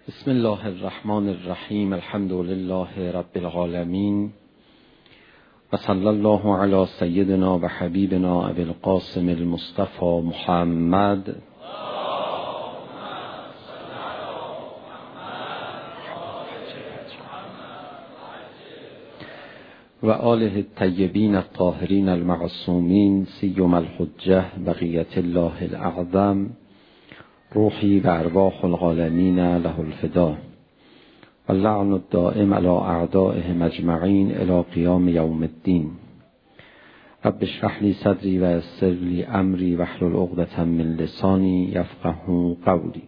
بسم الله الرحمن الرحیم. الحمد لله رب العالمین و صلی الله علی سیدنا و حبیبنا ابی القاسم المصطفى محمد و آله الطیبین الطاهرین المعصومین سیما الحجة بقیة الله الاعظم روحی و ارواح العالمین له الفدا و اللعن الدائم علی اعدائهم اجمعین الی قیام یوم الدین. رب اشرح لی صدری و یسر لی امری واحلل عقدة من لسانی یفقهوا قولی.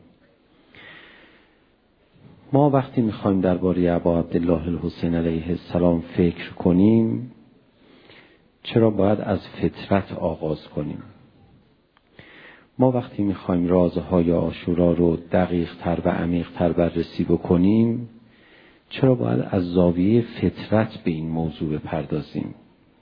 ما وقتی میخوایم درباره ابا عبدالله الحسین علیه السلام فکر کنیم، چرا باید از فطرت آغاز کنیم؟ ما وقتی میخوایم رازهای عاشورا رو دقیق تر و عمیق تر بررسی بکنیم، چرا باید از زاویه فطرت به این موضوع بپردازیم؟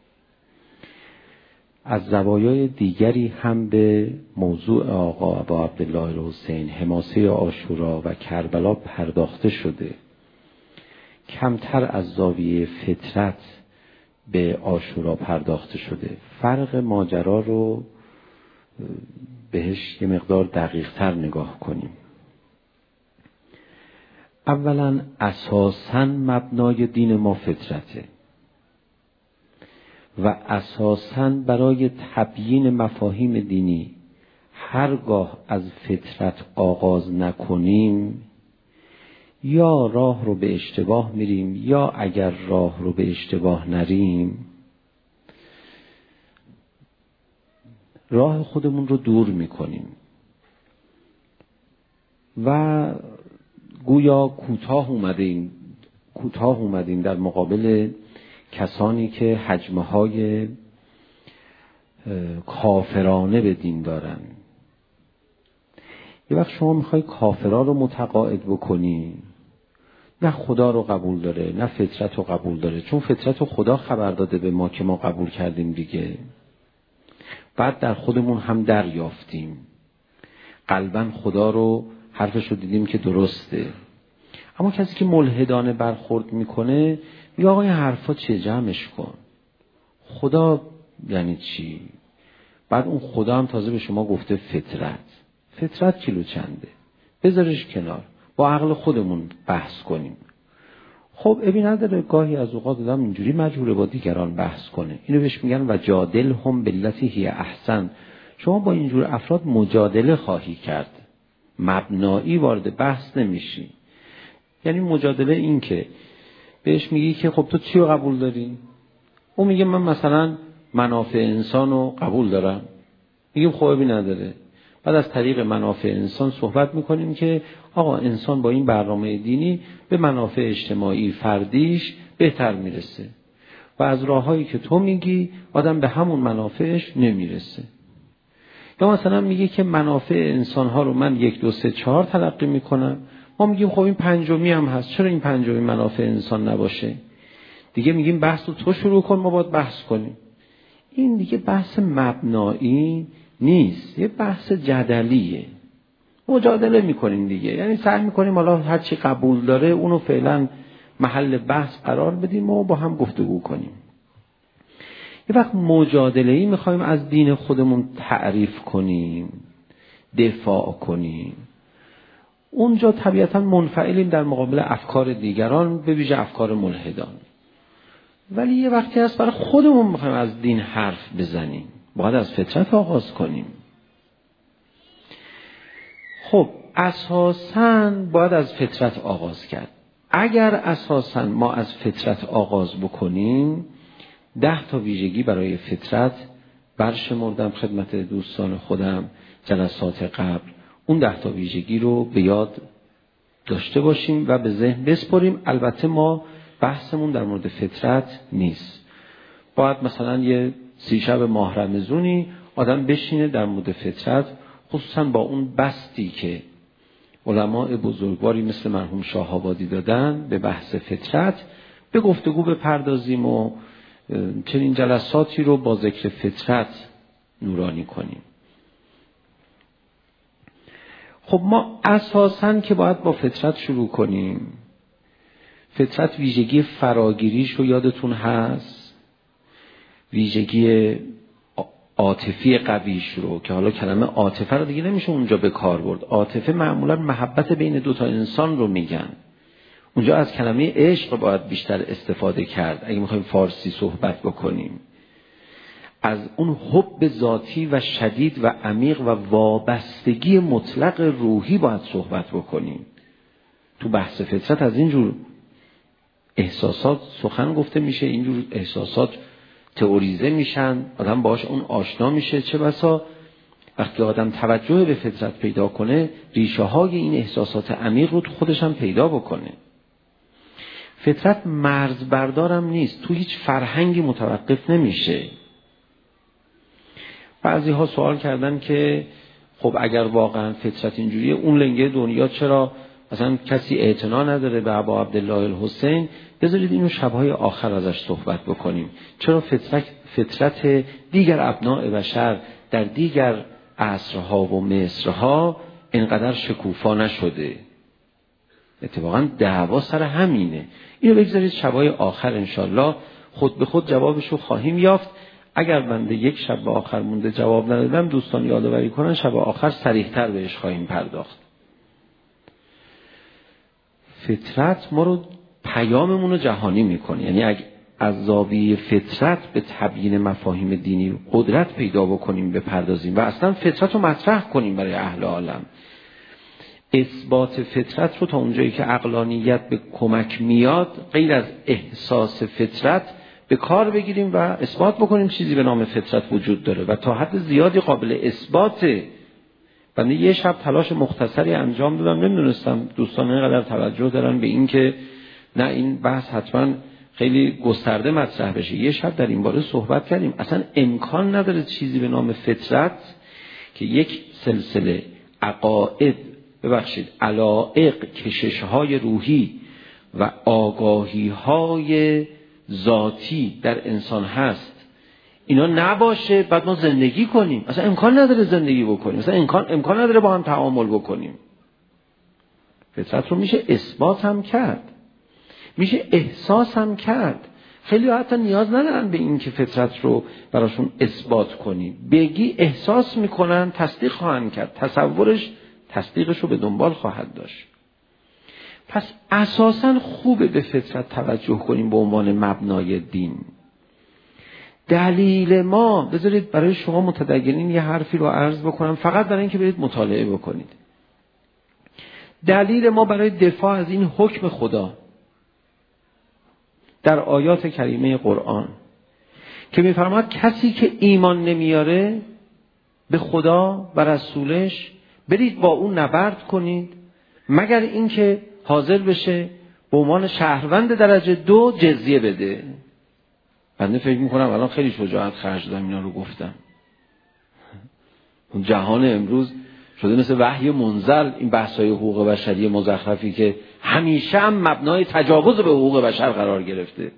از زوایای دیگری هم به موضوع آقا ابا عبدالله الحسین، حماسه عاشورا و کربلا پرداخته شده. کمتر از زاویه فطرت به عاشورا پرداخته شده. فرق ماجرا رو بهش یه مقدار دقیق تر نگاه کنیم. اولا اساساً مبنای دین ما فطرته و اساساً برای تبیین مفاهیم دینی هرگاه از فطرت آغاز نکنیم یا راه رو به اشتباه میریم، یا اگر راه رو به اشتباه نریم راه خودمون رو دور میکنیم و گویا کوتاه اومدیم در مقابل کسانی که حجمه های کافرانه به دین دارن. یه وقت شما میخوای کافران رو متقاعد بکنی، نه خدا رو قبول داره نه فطرت رو قبول داره، چون فطرت رو خدا خبر داده به ما که ما قبول کردیم دیگه. بعد در خودمون هم دریافتیم، قلباً خدا رو حرفش رو دیدیم که درسته. اما کسی که ملحدانه برخورد میکنه میگه آقا این حرفا چه، جمعش کن. خدا یعنی چی؟ بعد اون خدا هم تازه به شما گفته فطرت کیلو چنده، بذارش کنار، با عقل خودمون بحث کنیم. خب ابی نداره گاهی از اوقات آدم اینجوری مجبوره با دیگران بحث کنه. اینو بهش میگن و جادلهم باللتی هی احسن. شما با اینجور افراد مجادله خواهی کرد، مبنایی وارد بحث نمیشی. یعنی مجادله این که بهش میگی که خب تو چی رو قبول داری؟ اون میگه من مثلا منافع انسان رو قبول دارم. میگیم خب ابی نداره. بعد از طریق منافع انسان صحبت میکنیم که آقا انسان با این برنامه دینی به منافع اجتماعی فردیش بهتر میرسه و از راههایی که تو میگی آدم به همون منافعش نمیرسه. یا مثلا میگه که منافع انسانها رو من 1 2 3 4 تلقی میکنم، ما میگیم خب این پنجمی هم هست، چرا این پنجمی منافع انسان نباشه؟ دیگه میگیم بحث رو تو شروع کن، ما باید بحث کنیم. این دیگه بحث مبنایی نیست، یه بحث جدلیه. مجادله میکنیم دیگه، یعنی سعی میکنیم حالا هر چی قبول داره اونو فعلا محل بحث قرار بدیم و با هم گفتگو کنیم. یه وقت مجادله‌ای میخوایم از دین خودمون تعریف کنیم، دفاع کنیم، اونجا طبیعتا منفعلیم در مقابل افکار دیگران، به ویژه افکار ملحدان. ولی یه وقتی هست برای خودمون میخوایم از دین حرف بزنیم، باید از فطرت آغاز کنیم. خب اساساً باید از فطرت آغاز کرد. اگر اساساً ما از فطرت آغاز بکنیم 10 تا ویژگی برای فطرت برشمردم خدمت دوستان خودم جلسات قبل. اون 10 تا ویژگی رو به یاد داشته باشیم و به ذهن بسپاریم. البته ما بحثمون در مورد فطرت نیست. باید مثلا یه 30 شب ماه رمضونی آدم بشینه در مورد فطرت، خصوصا با اون بستی که علماء بزرگواری مثل مرحوم شاه آبادی دادن به بحث فطرت، به گفتگو بپردازیم و چنین جلساتی رو با ذکر فطرت نورانی کنیم. خب ما اساساً که باید با فطرت شروع کنیم. فطرت ویژگی فراگیریش رو یادتون هست، ویژگی عاطفی قویش رو که حالا کلمه عاطفه رو دیگه نمیشه اونجا به کار برد. عاطفه معمولا محبت بین دوتا انسان رو میگن. اونجا از کلمه عشق باید بیشتر استفاده کرد اگه میخوایم فارسی صحبت بکنیم. از اون حب ذاتی و شدید و عمیق و وابستگی مطلق روحی باید صحبت بکنیم. تو بحث فطرت از اینجور احساسات سخن گفته میشه، اینجور احساسات تئوریزه میشن، آدم باهاش اون آشنا میشه. چه بسا وقتی آدم توجه به فطرت پیدا کنه ریشه های این احساسات عمیق رو تو خودش هم پیدا بکنه. فطرت مرز بردارم نیست، تو هیچ فرهنگی متوقف نمیشه. بعضی ها سوال کردن که خب اگر واقعا فطرت اینجوریه، اون لنگه دنیا چرا مثلا کسی اعتنا نداره به ابا عبدالله الحسین؟ بذارید اینو شبهای آخر ازش صحبت بکنیم. چرا فطرت دیگر ابناء بشر در دیگر عصرها و مصرها اینقدر شکوفا نشده؟ اتفاقا دعوا سر همینه. اینو بگذارید شبهای آخر انشالله خود به خود جوابشو خواهیم یافت. اگر بنده یک شب به آخر مونده جواب ندادم، دوستان یادآوری کنن شب آخر صریح‌تر بهش خواهیم پرداخت. فطرت ما رو پیاممون رو جهانی میکنه. یعنی اگه از زاویه فطرت به تبیین مفاهیم دینی قدرت پیدا بکنیم، بپردازیم و اصلا فطرت رو مطرح کنیم برای اهل عالم، اثبات فطرت رو تا اونجایی که عقلانیت به کمک میاد غیر از احساس فطرت به کار بگیریم و اثبات بکنیم چیزی به نام فطرت وجود داره و تا حد زیادی قابل اثباته. بنده یه شب تلاش مختصری انجام دادم، نمیدونستم دوستان اینقدر توجه دارن به این که نه این بحث حتما خیلی گسترده مطرح بشه. یه شب در این باره صحبت کردیم. اصلا امکان نداره چیزی به نام فطرت که یک سلسله عقاید، علایق، کشش‌های روحی و آگاهی‌های ذاتی در انسان هست، اینا نباشه بعد ما زندگی کنیم. اصلا امکان نداره زندگی بکنیم، اصلا امکان نداره با هم تعامل بکنیم. فطرت رو میشه اثبات هم کرد، میشه احساس هم کرد. خیلی حتی نیاز ندارن به این که فطرت رو براشون اثبات کنی، بگی احساس میکنن، تصدیق خواهند کرد، تصدیقش رو به دنبال خواهد داشت. پس اساساً خوبه به فطرت توجه کنیم به عنوان مبنای دین. دلیل ما، بذارید برای شما متدینین یه حرفی رو عرض بکنم فقط برای اینکه برید مطالعه بکنید. دلیل ما برای دفاع از این حکم خدا در آیات کریمه قرآن که می‌فرماد کسی که ایمان نمیاره به خدا و رسولش برید با اون نبرد کنید مگر اینکه حاضر بشه به عنوان شهروند درجه 2 جزیه بده. بنده فکر میکنم الان خیلی شجاعت خرج دادم اینا رو گفتم. اون جهان امروز شده مثل وحی منزل، این بحث‌های حقوق بشری مزخرفی که همیشه هم مبنای تجاوز به حقوق بشر قرار گرفته.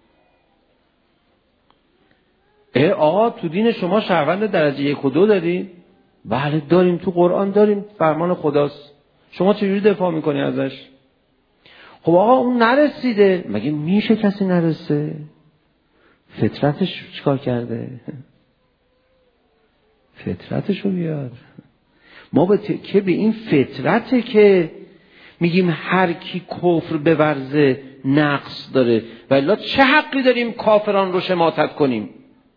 آقا تو دین شما شهروند درجه 1 و 2 دارید؟ بله داریم، تو قرآن داریم، فرمان خداست. شما چجوری دفاع میکنی ازش؟ خب آقا اون نرسیده. مگه میشه کسی نرسه؟ فطرتش چیکار کرده؟ فطرتشو بیار. ما به تکیه به این فطرته که میگیم هر کی کفر بورزه نقص داره، والا چه حقی داریم کافران رو شماتت کنیم؟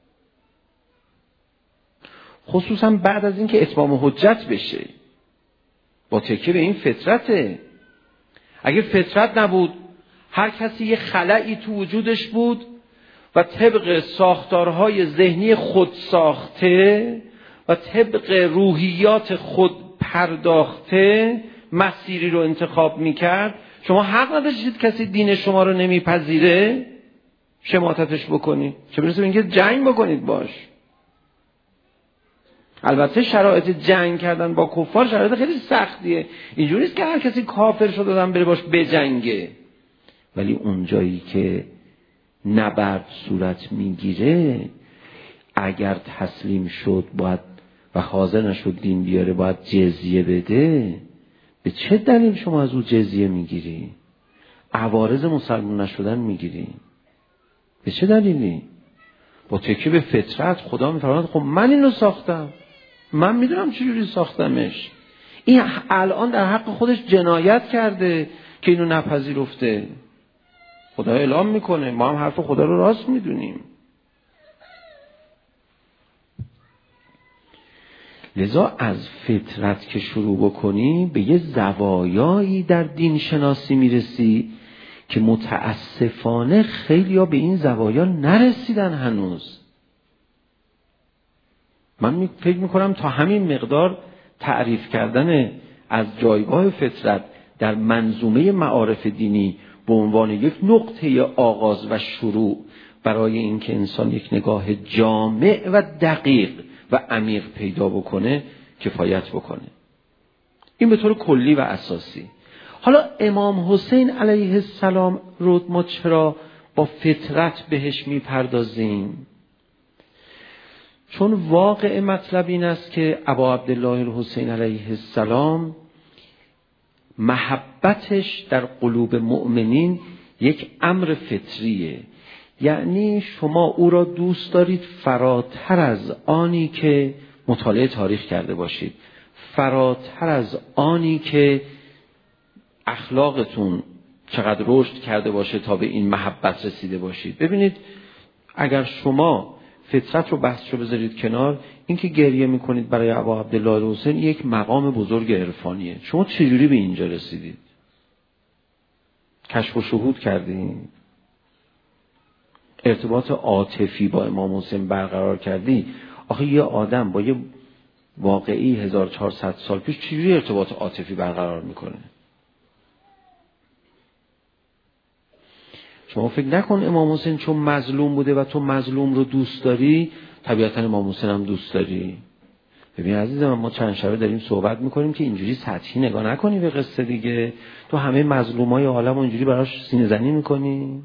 خصوصا بعد از این که اتمام حجت بشه. با تکیه به این فطرته. اگه فطرت نبود، هر کسی یه خلایی تو وجودش بود و طبق ساختارهای ذهنی خود ساخته و طبق روحیات خود پرداخته مسیری رو انتخاب میکرد، شما حق نداشتید کسی دین شما رو نمیپذیره شماتتش بکنید، چه برسه به اینکه جنگ بکنید باش. البته شرایط جنگ کردن با کفار شرایط خیلی سختیه. اینجوری نیست که هر کسی کافر شده دادن بره باش بجنگه، ولی اونجایی که نبرد صورت میگیره اگر تسلیم شد باید و حاضر نشد دین بیاره باید جزیه بده. به چه دلیل شما از او جزیه میگیری؟ عوارض مسلمان نشدن میگیری؟ به چه دلیلی؟ با تکیه به فطرت خدا میفرماید خب من اینو ساختم، من میدونم چجوری ساختمش. این الان در حق خودش جنایت کرده که اینو نپذیرفته. خدا اعلام میکنه ما هم حرف خدا رو راست میدونیم. لذا از فطرت که شروع بکنی به یه زوایایی در دین شناسی میرسی که متاسفانه خیلی ها به این زوایا نرسیدن هنوز. من فکر میکنم تا همین مقدار تعریف کردن از جایگاه فطرت در منظومه معارف دینی به عنوان یک نقطه آغاز و شروع برای اینکه انسان یک نگاه جامع و دقیق و عمیق پیدا بکنه کفایت بکنه. این به طور کلی و اساسی. حالا امام حسین علیه السلام رو ما چرا با فطرت بهش میپردازیم؟ چون واقع مطلب این است که ابا عبدالله الحسین علیه السلام محبتش در قلوب مؤمنین یک امر فطریه. یعنی شما او را دوست دارید فراتر از آنی که مطالعه تاریخ کرده باشید، فراتر از آنی که اخلاقتون چقدر رشد کرده باشه تا به این محبت رسیده باشید. ببینید اگر شما فطرت رو بحثشو بذارید کنار، این که گریه میکنید برای ابا عبدالله الحسین یک مقام بزرگ عرفانیه. شما چجوری به اینجا رسیدید؟ کشف و شهود کردید؟ ارتباط عاطفی با امام حسین برقرار کردی؟ آخه یه آدم با یه واقعی 1400 سال پیش چجوری ارتباط عاطفی برقرار میکنه؟ شما فکر نکن امام حسین چون مظلوم بوده و تو مظلوم رو دوست داری طبیعتا امام حسین هم دوست داری. ببین عزیزم ما چند شبه داریم صحبت میکنیم که اینجوری سطحی نگاه نکنی به قصه دیگه. تو همه مظلومای عالم رو اینجوری براش سینه زنی میکنی؟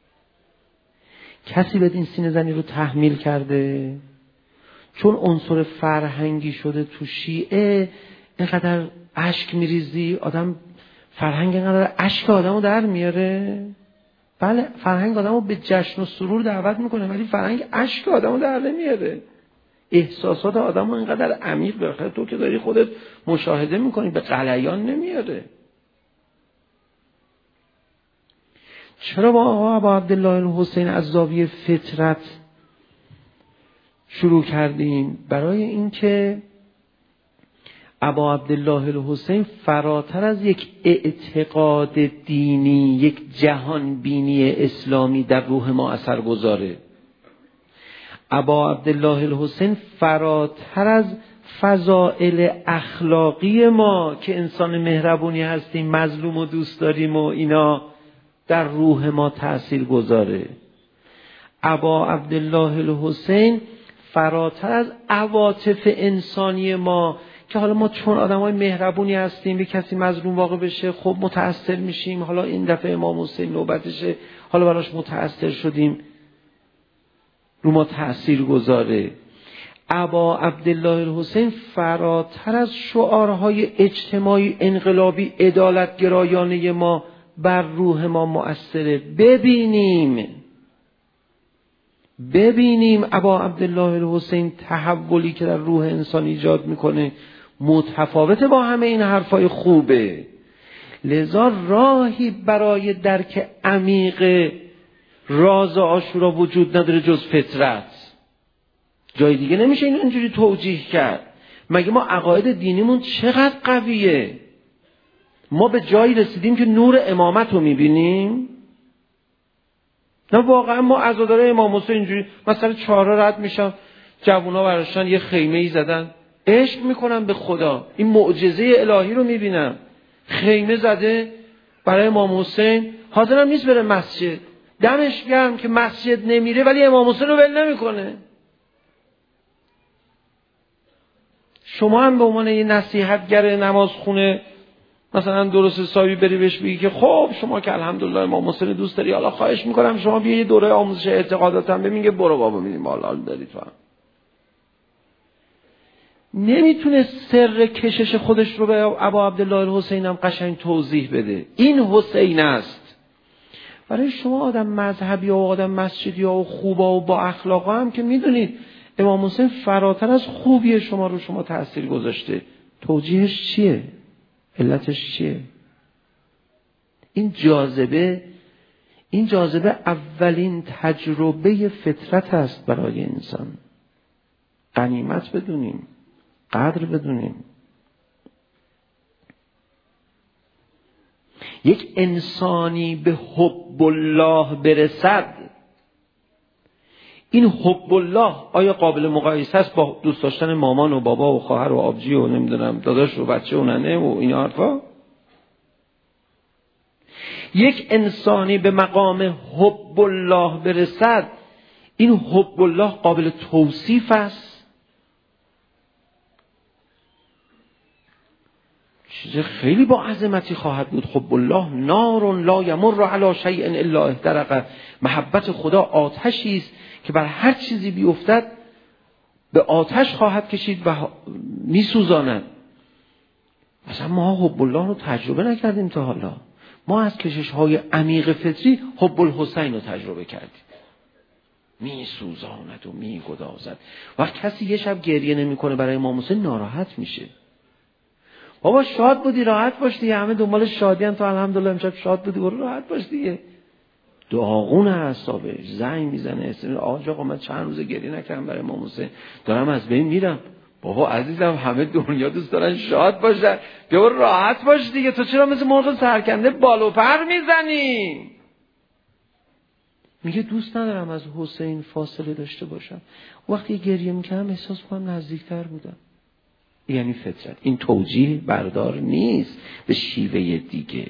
کسی بهت این سینه زنی رو تحمیل کرده؟ چون عنصر فرهنگی شده تو شیعه اینقدر اشک میریزی؟ آدم فرهنگ اینقدر اشک آدمو در میاره؟ بله فرهنگ آدمو به جشن و سرور دعوت میکنه ولی فرهنگ اشک آدمو در نمیاره. احساسات آدمو اینقدر عمیق بخاطر تو که داری خودت مشاهده میکنی به غلیان نمیاره. چرا با آقا ابا عبدالله الحسین از زاویه فطرت شروع کردیم؟ برای اینکه ابا عبدالله الحسین فراتر از یک اعتقاد دینی، یک جهان بینی اسلامی در روح ما اثر گذاره. ابا عبدالله الحسین فراتر از فضائل اخلاقی ما که انسان مهربونی هستیم، مظلوم و دوست داریم و اینا در روح ما تأثیر گذاره. ابا عبدالله الحسین فراتر از عواطف انسانی ما که حالا ما چون آدمای مهربونی هستیم به کسی مظلوم واقع بشه خب متأثر میشیم، حالا این دفعه امام حسین نوبتشه حالا براش متأثر شدیم، رو ما تأثیر گذاره. ابا عبدالله الحسین فراتر از شعارهای اجتماعی انقلابی عدالت گرایانه ما بر روح ما مؤثره. ببینیم ابا عبدالله الحسین تحولی که در روح انسان ایجاد میکنه متفاوته با همه این حرفای خوبه. لذا راهی برای درک عمیق راز عاشورا وجود نداره جز فطرت. جای دیگه نمیشه این اینجوری توجیه کرد. مگه ما عقاید دینیمون چقدر قویه؟ ما به جایی رسیدیم که نور امامت رو میبینیم؟ نه واقعا ما عزاداره امام حسین اینجوری مثلا چهارراه رد میشن جوونا براشون یه خیمه ای زدن عشق میکنن به خدا، این معجزه الهی رو میبینم. خیمه زده برای امام حسین، حاضرم نیست بره مسجد، دمش گرم که مسجد نمیره ولی امام حسین رو ول نمیکنه. شما هم به عنوان یه نصیحتگر نمازخونه مثلا درست حسابی بری بهش بگی که خب شما که الحمدلله امام حسین دوست داری، حالا خواهش میکنم شما بیا یه دوره آموزش اعتقاداتم ببین، برو بابا میدیم حالا داری تو هم. نمیتونه سر کشش خودش رو به ابا عبدالله الحسین هم قشنگ توضیح بده. این حسین است. برای شما آدم مذهبی و آدم مسجدی و خوبا و با اخلاقا هم که میدونید امام حسین فراتر از خوبی شما رو شما تأثیر گذاشته. توجیهش چیه؟ علتش چیه؟ این جاذبه اولین تجربه فطرت است برای انسان. غنیمت بدونیم، قدر بدونیم. یک انسانی به حب الله برسد، این حب الله آیا قابل مقایسه است با دوست داشتن مامان و بابا و خواهر و آبجی و نمیدونم داداش و بچه و ننه و این حرفا؟ یک انسانی به مقام حب الله برسد، این حب الله قابل توصیف است؟ چیز خیلی با عظمتی خواهد بود. حب الله نار لا یمر علی شیء الا احترق. محبت خدا آتشی است که بر هر چیزی بیفتد به آتش خواهد کشید و میسوزاند. مثلا ما حب الله رو تجربه نکردیم تا حالا. ما از کشش‌های عمیق فطری حب الحسین رو تجربه کردیم. میسوزاند و میگدازد. وقت کسی یه شب گریه نمی‌کنه برای امام حسین ناراحت میشه. بابا شاد بودی راحت باش دیگه، همه دنبال شادی ان، تو الحمدلله امشب شاد بودی برو راحت باش دیگه. داغون اعصابش زنگ میزنه، آقا من چند روز گریه نکردم برای امام حسین، دارم از بین میرم. بابا عزیزم همه دنیا دوست دارن شاد باشن، بیا راحت باش دیگه، تو چرا مثل مرغ سرکنده بال و پر میزنی؟ میگه دوست ندارم از حسین فاصله داشته باشم. وقتی گریه میکردم احساس کنم نزدیکتر بودم. یعنی فطرت. این توجیه بردار نیست به شیوه دیگه.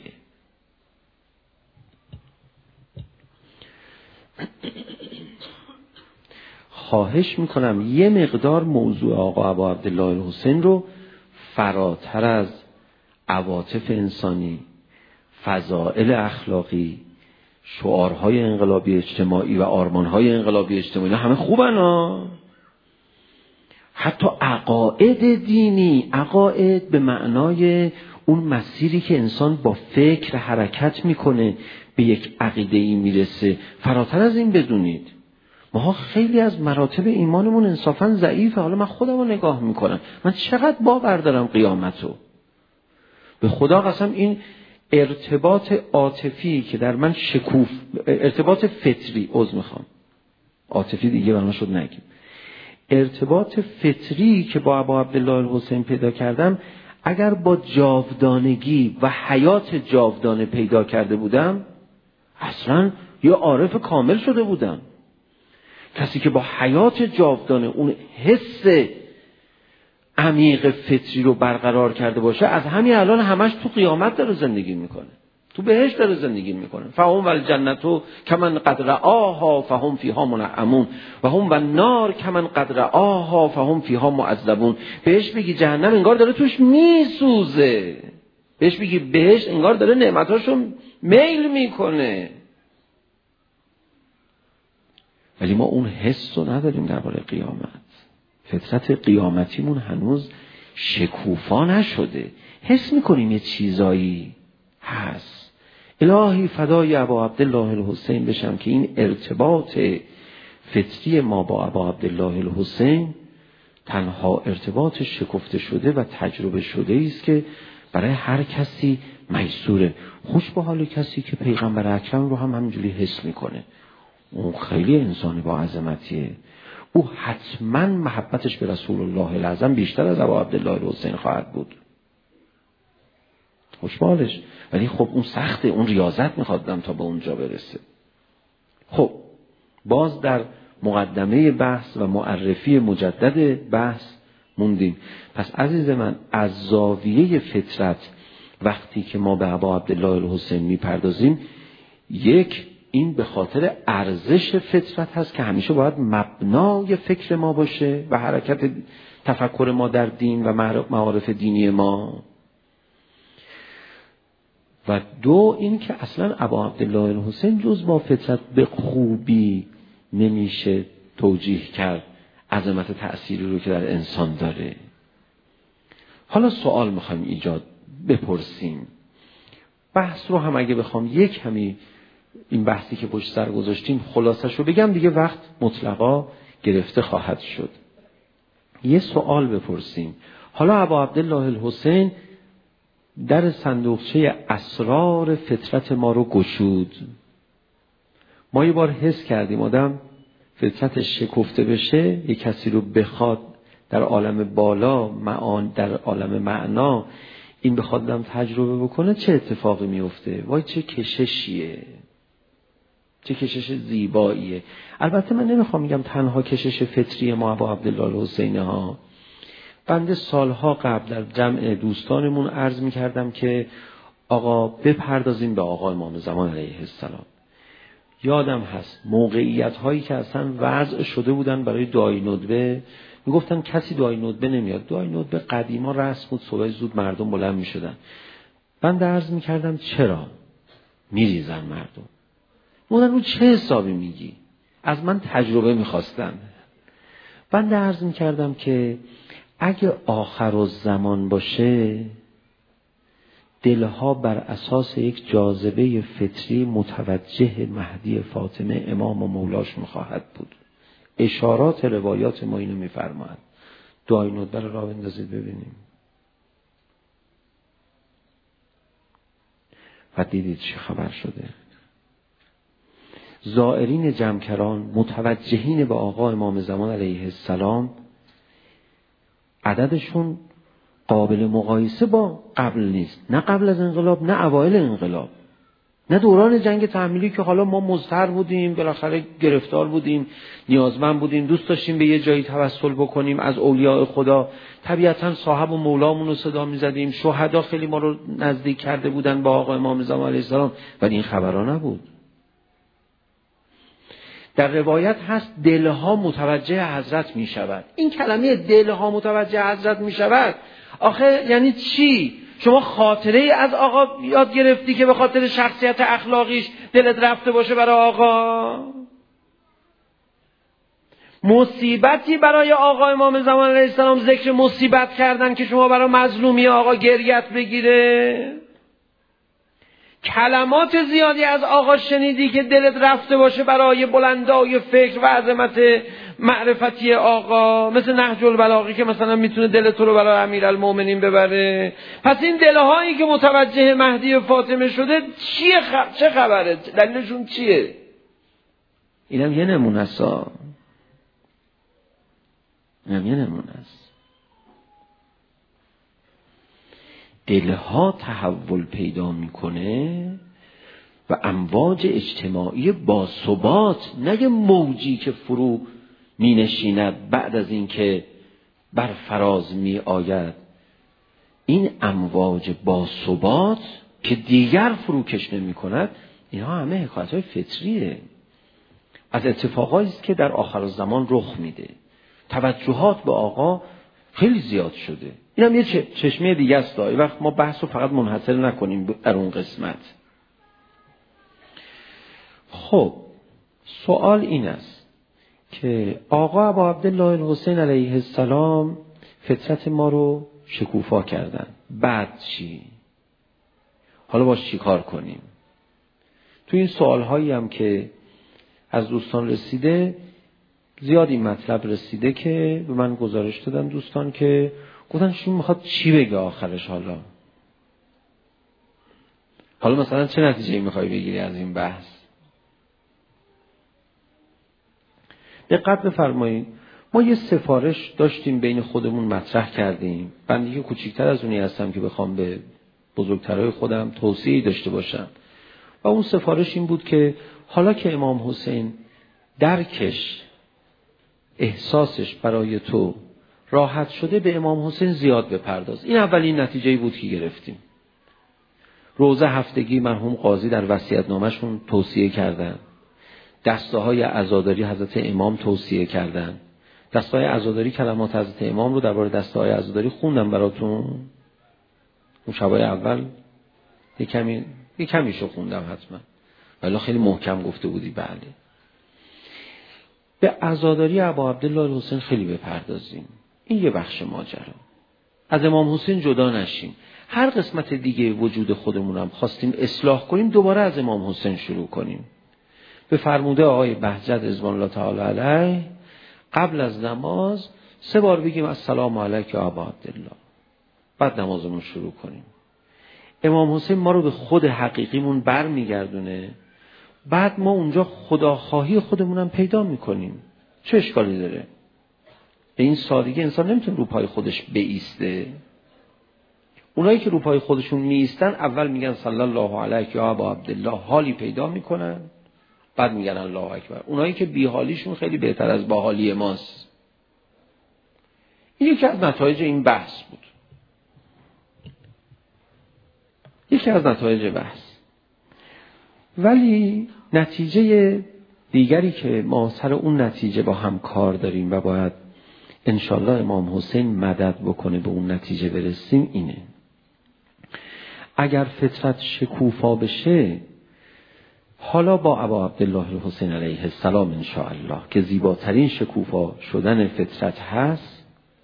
خواهش میکنم یه مقدار موضوع آقا ابا عبدالله الحسین رو فراتر از عواطف انسانی، فضائل اخلاقی، شعارهای انقلابی اجتماعی و آرمانهای انقلابی اجتماعی، همه خوبن ها. حتی عقاید دینی، عقاید به معنای اون مسیری که انسان با فکر حرکت میکنه به یک عقیده‌ای میرسه، فراتر از این بدونید. ما خیلی از مراتب ایمانمون انصافاً ضعیفه. حالا من خودم رو نگاه میکنم، من چقدر باور دارم قیامتو. به خدا قسم این ارتباط عاطفی که در من ارتباط فطری، عاطفی دیگه برام شد نگیم، ارتباط فطری که با ابا عبدالله الحسین پیدا کردم، اگر با جاودانگی و حیات جاودانه پیدا کرده بودم، اصلا یه عارف کامل شده بودم. کسی که با حیات جاودانه اون حس عمیق فطری رو برقرار کرده باشه، از همین الان همش تو قیامت داره زندگی میکنه، تو بهشت داره زندگی میکنه. فهم والجنتو کمن قد رآها فهم فیها منعمون و هم والنار کمن قد رآها فهم فیها معذبون. بهش بگی جهنم انگار داره توش میسوزه، بهش بگی بهشت انگار داره نعمتاشو میل میکنه. ولی ما اون حس رو نداریم درباره قیامت. فطرت قیامتیمون هنوز شکوفا نشده. حس میکنیم یه چیزایی هست. الهی فدای ابا عبدالله الحسین بشم که این ارتباط فطری ما با ابا عبدالله الحسین تنها ارتباط شکفته شده و تجربه شده است که برای هر کسی میسوره. خوش به حال کسی که پیغمبر اکرم رو هم همینجوری حس میکنه. اون خیلی انسانی با عظمتیه. او حتما محبتش به رسول الله الاعظم بیشتر از ابا عبدالله الحسین خواهد بود. خوشحالش. ولی خب اون سخته، اون ریاضت میخواد تا به اونجا برسه. خب باز در مقدمه بحث و معرفی مجدد بحث موندیم. پس عزیز من، از زاویه فطرت وقتی که ما به ابا عبدالله الحسین میپردازیم، یک، این به خاطر ارزش فطرت هست که همیشه باید مبنای فکر ما باشه و حرکت تفکر ما در دین و معارف دینی ما. و دو، این که اصلا ابا عبدالله الحسین جز با فطرت به خوبی نمیشه توجیه کرد عظمت تأثیری رو که در انسان داره. حالا سوال میخوایم ایجاد بپرسیم. بحث رو هم اگه بخوام یک کمی این بحثی که پشت سر گذاشتیم خلاصش رو بگم، دیگه وقت مطلقا گرفته خواهد شد. یه سوال بپرسیم. حالا ابا عبدالله الحسین در صندوقچه اسرار فطرت ما رو گشود. ما یه بار حس کردیم آدم فطرتش شکفته بشه، یه کسی رو بخواد در عالم بالا در عالم معنا این بخواد آدم تجربه بکنه، چه اتفاقی میفته؟ وای چه کششیه، چه کشش زیباییه. البته من نمیخوام میگم تنها کشش فطری ما ابا عبدالله الحسین ها. بنده سالها قبل در جمع دوستانمون عرض میکردم که آقا بپردازیم به آقا امام زمان علیه السلام. یادم هست موقعیت هایی که اصلا وضع شده بودن برای دعای ندبه، میگفتن کسی دعای ندبه نمیاد. دعای ندبه قدیما رسم بود، صبح زود مردم بلند میشدن. بنده عرض میکردم چرا میریزن مردم؟ میگفتن رو چه حسابی میگی؟ از من تجربه میخواستن. بنده عرض میکردم که اگه آخر الزمان باشه، دلها بر اساس یک جاذبه فطری متوجه مهدی فاطمه امام و مولاش میخواهد بود. اشارات روایات ما اینو میفرماید. دعای ندبه رو راه بندازید ببینیم. و دیدید چه خبر شده. زائرین جمکران متوجهین به آقا امام زمان علیه السلام عددشون قابل مقایسه با قبل نیست. نه قبل از انقلاب، نه اوایل انقلاب، نه دوران جنگ تحمیلی که حالا ما مضطر بودیم، بالاخره گرفتار بودیم، نیازمند بودیم، دوست داشتیم به یه جایی توسل بکنیم از اولیاء خدا. طبیعتاً صاحب و مولامون رو صدا می‌زدیم. شهدا خیلی ما رو نزدیک کرده بودن با آقا امام زمان علیه السلام، ولی این خبرها نبود. در روایت هست دلها متوجه حضرت می شود. این کلمه دلها متوجه حضرت می شود آخه یعنی چی؟ شما خاطره ای از آقا یاد گرفتی که به خاطر شخصیت اخلاقیش دلت رفته باشه برای آقا؟ مصیبتی برای آقا امام زمان علیه السلام ذکر مصیبت کردن که شما برای مظلومی آقا گریت بگیره؟ کلمات زیادی از آقا شنیدی که دلت رفته باشه برای بلندای فکر و عظمت معرفتی آقا، مثل نهج البلاغه که مثلا میتونه دل تو رو برای امیرالمومنین ببره. پس این دلهایی که متوجه مهدی فاطمه شده چه خبره؟ دلیلشون چیه؟ اینم یه نمونه است. دلها تحول پیدا میکنه و امواج اجتماعی با ثبات، نه یه موجی که فرو می نشیند بعد از اینکه بر فراز می آید. این امواج با ثبات که دیگر فروکش نمی کند، اینها همه حکایت‌های فطریه، از اتفاقایی است که در آخر الزمان رخ میده. توجهات به آقا خیلی زیاد شده. این هم یه چشمه دیگه است. این وقت ما بحث رو فقط منحصر نکنیم در اون قسمت. خب سوال این است که آقا ابا عبدالله الحسین علیه السلام فطرت ما رو شکوفا کردن، بعد چی؟ حالا باش چی کار کنیم؟ تو این سوال هایی هم که از دوستان رسیده، زیاد این مطلب رسیده که به من گزارش دادن دوستان که گفتن شما میخواد چی بگه آخرش؟ حالا مثلا چه نتیجه‌ای میخوای بگیری از این بحث؟ دقت بفرمایید. ما یه سفارش داشتیم بین خودمون مطرح کردیم. من دیگه کوچیک‌تر از اونی هستم که بخوام به بزرگترهای خودم توصیه‌ای داشته باشم، و اون سفارش این بود که حالا که امام حسین درکش احساسش برای تو راحت شده، به امام حسین زیاد بپرداز. این اولین نتیجه‌ای بود که گرفتیم. روزه هفتگی مرحوم قاضی در وصیت‌نامه‌شون توصیه کردن. دسته‌های عزاداری حضرت امام توصیه کردن. دسته‌های عزاداری کلمات حضرت امام رو درباره دسته‌های عزاداری خوندم براتون. اون شبای اول یه کمیشو خوندم حتما. ولی خیلی محکم گفته بودی. بله. به عزاداری ابا عبدالله الحسین خیلی بپردازیم. این یه بخش ماجرا. از امام حسین جدا نشیم. هر قسمت دیگه وجود خودمونم خواستیم اصلاح کنیم دوباره از امام حسین شروع کنیم. به فرموده آقای بهجت رضوان الله تعالی علیه قبل از نماز 3 بار بگیم السلام علیک یا ابا عبدالله، بعد نمازمون شروع کنیم. امام حسین ما رو به خود حقیقیمون بر میگردونه، بعد ما اونجا خداخواهی خودمونم پیدا میکنیم. چه اشکالی داره؟ به این سادگی انسان نمیتونه رو پای خودش بایسته. اونایی که رو پای خودشون میایستن اول میگن صلی الله علیک یا ابا عبدالله، حالی پیدا میکنن، بعد میگن الله اکبر. اونایی که بی حالیشون خیلی بهتر از با حالی ماست. این یکی از نتایج این بحث بود. یکی از نتایج بحث. ولی نتیجه دیگری که ما سر اون نتیجه با هم کار داریم و باید انشالله امام حسین مدد بکنه به اون نتیجه برسیم اینه: اگر فطرت شکوفا بشه، حالا با ابا عبدالله الحسین علیه السلام انشاءالله که زیباترین شکوفا شدن فطرت هست،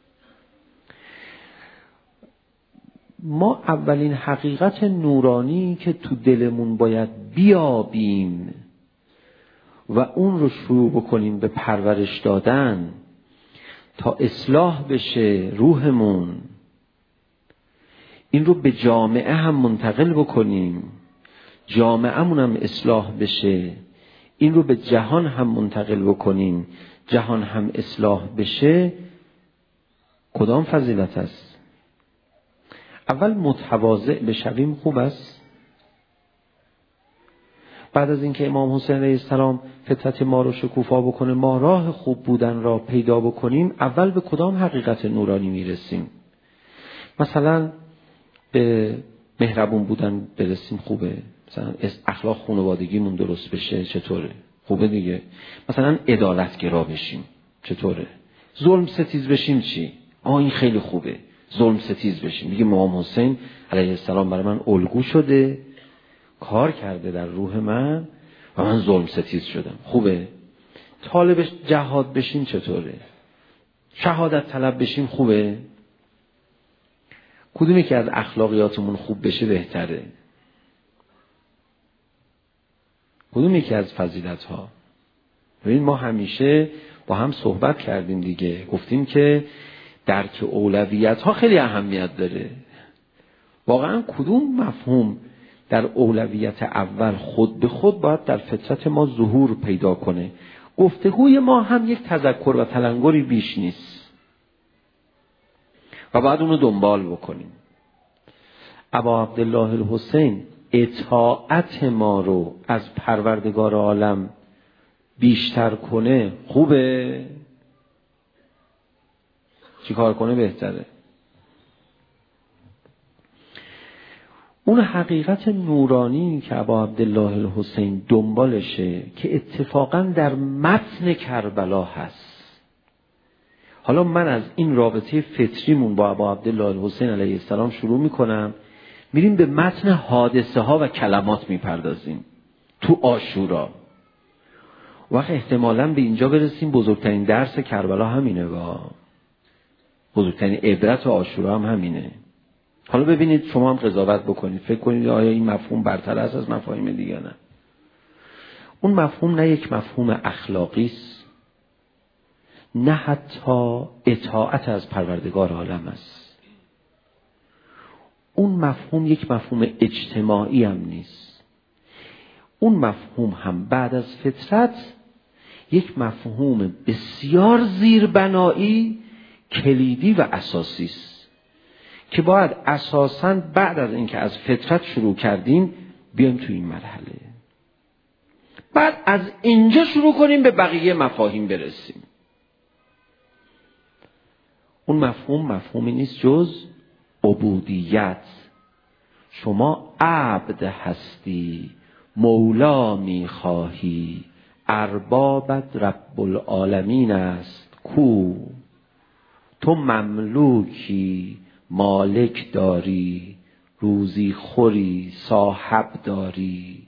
ما اولین حقیقت نورانی که تو دلمون باید بیابیم و اون رو شروع بکنیم به پرورش دادن تا اصلاح بشه روحمون، این رو به جامعه هم منتقل بکنیم، جامعه‌مون هم اصلاح بشه، این رو به جهان هم منتقل بکنیم، جهان هم اصلاح بشه. کدام فضیلت است؟ اول متواضع بشویم خوب است. بعد از اینکه امام حسین علیه السلام فطرت ما رو شکوفا بکنه، ما راه خوب بودن را پیدا بکنیم، اول به کدام حقیقت نورانی میرسیم؟ مثلا به مهربون بودن برسیم، خوبه. مثلا اخلاق خانوادگیمون درست بشه، چطوره؟ خوبه دیگه. مثلا عدالتگرا بشیم، چطوره؟ ظلم ستیز بشیم، چی؟ این خیلی خوبه. ظلم ستیز بشیم، میگه امام حسین علیه السلام برای من الگو شده، کار کرده در روح من و من ظلم ستیز شدم، خوبه. طالب جهاد بشیم، چطوره؟ شهادت طلب بشیم، خوبه. کدومی که از اخلاقیاتمون خوب بشه بهتره؟ کدومی که از فضیلت ها؟ ببین ما همیشه با هم صحبت کردیم دیگه، گفتیم که درک اولویت ها خیلی اهمیت داره. واقعا کدوم مفهوم در اولویت اول خود به خود باید در فطرت ما ظهور پیدا کنه. گفتگوی ما هم یک تذکر و تلنگری بیش نیست و باید اونو دنبال بکنیم. ابا عبدالله الحسین اطاعت ما رو از پروردگار عالم بیشتر کنه، خوبه؟ چی کار کنه بهتره؟ اون حقیقت نورانی که ابا عبدالله الحسین دنبالشه که اتفاقا در متن کربلا هست. حالا من از این رابطه فطریمون با ابا عبدالله الحسین علیه السلام شروع میکنم، میریم به متن حادثه ها و کلمات میپردازیم تو عاشورا. وقت احتمالاً به اینجا برسیم بزرگترین درس کربلا همینه و بزرگترین عبرت عاشورا هم همینه. حالا ببینید شما هم قضاوت بکنید، فکر کنید آیا این مفهوم برتر است از مفاهیم دیگه؟ نه. اون مفهوم نه یک مفهوم اخلاقی است، نه حتی اطاعت از پروردگار عالم است. اون مفهوم یک مفهوم اجتماعی هم نیست. اون مفهوم هم بعد از فطرت یک مفهوم بسیار زیربنایی، کلیدی و اساسی است که باید اساساً بعد از اینکه از فطرت شروع کردیم بیایم تو این مرحله، بعد از اینجا شروع کنیم به بقیه مفاهیم برسیم. اون مفهوم مفهومی نیست جز عبودیت. شما عبد هستی، مولا میخواهی، اربابت رب العالمین است کو. تو مملوکی، مالک داری، روزی خوری، صاحب داری.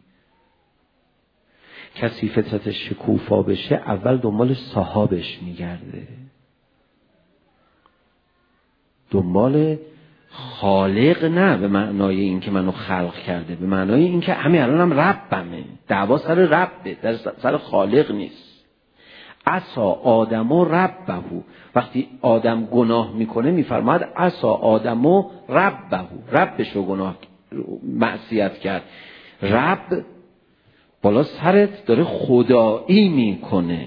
کسی فطرتش شکوفا بشه اول دنبال صاحبش میگرده. دنبال خالق نه به معنای این که منو خلق کرده، به معنای این که همین الانم ربمه. دعوا سر ربه، در سر خالق نیست. عصا آدمو ربهو، وقتی آدم گناه میکنه میفرماید عصا آدمو ربهو، ربشو گناه معصیت کرد. رب بالا سرت داره خدایی میکنه.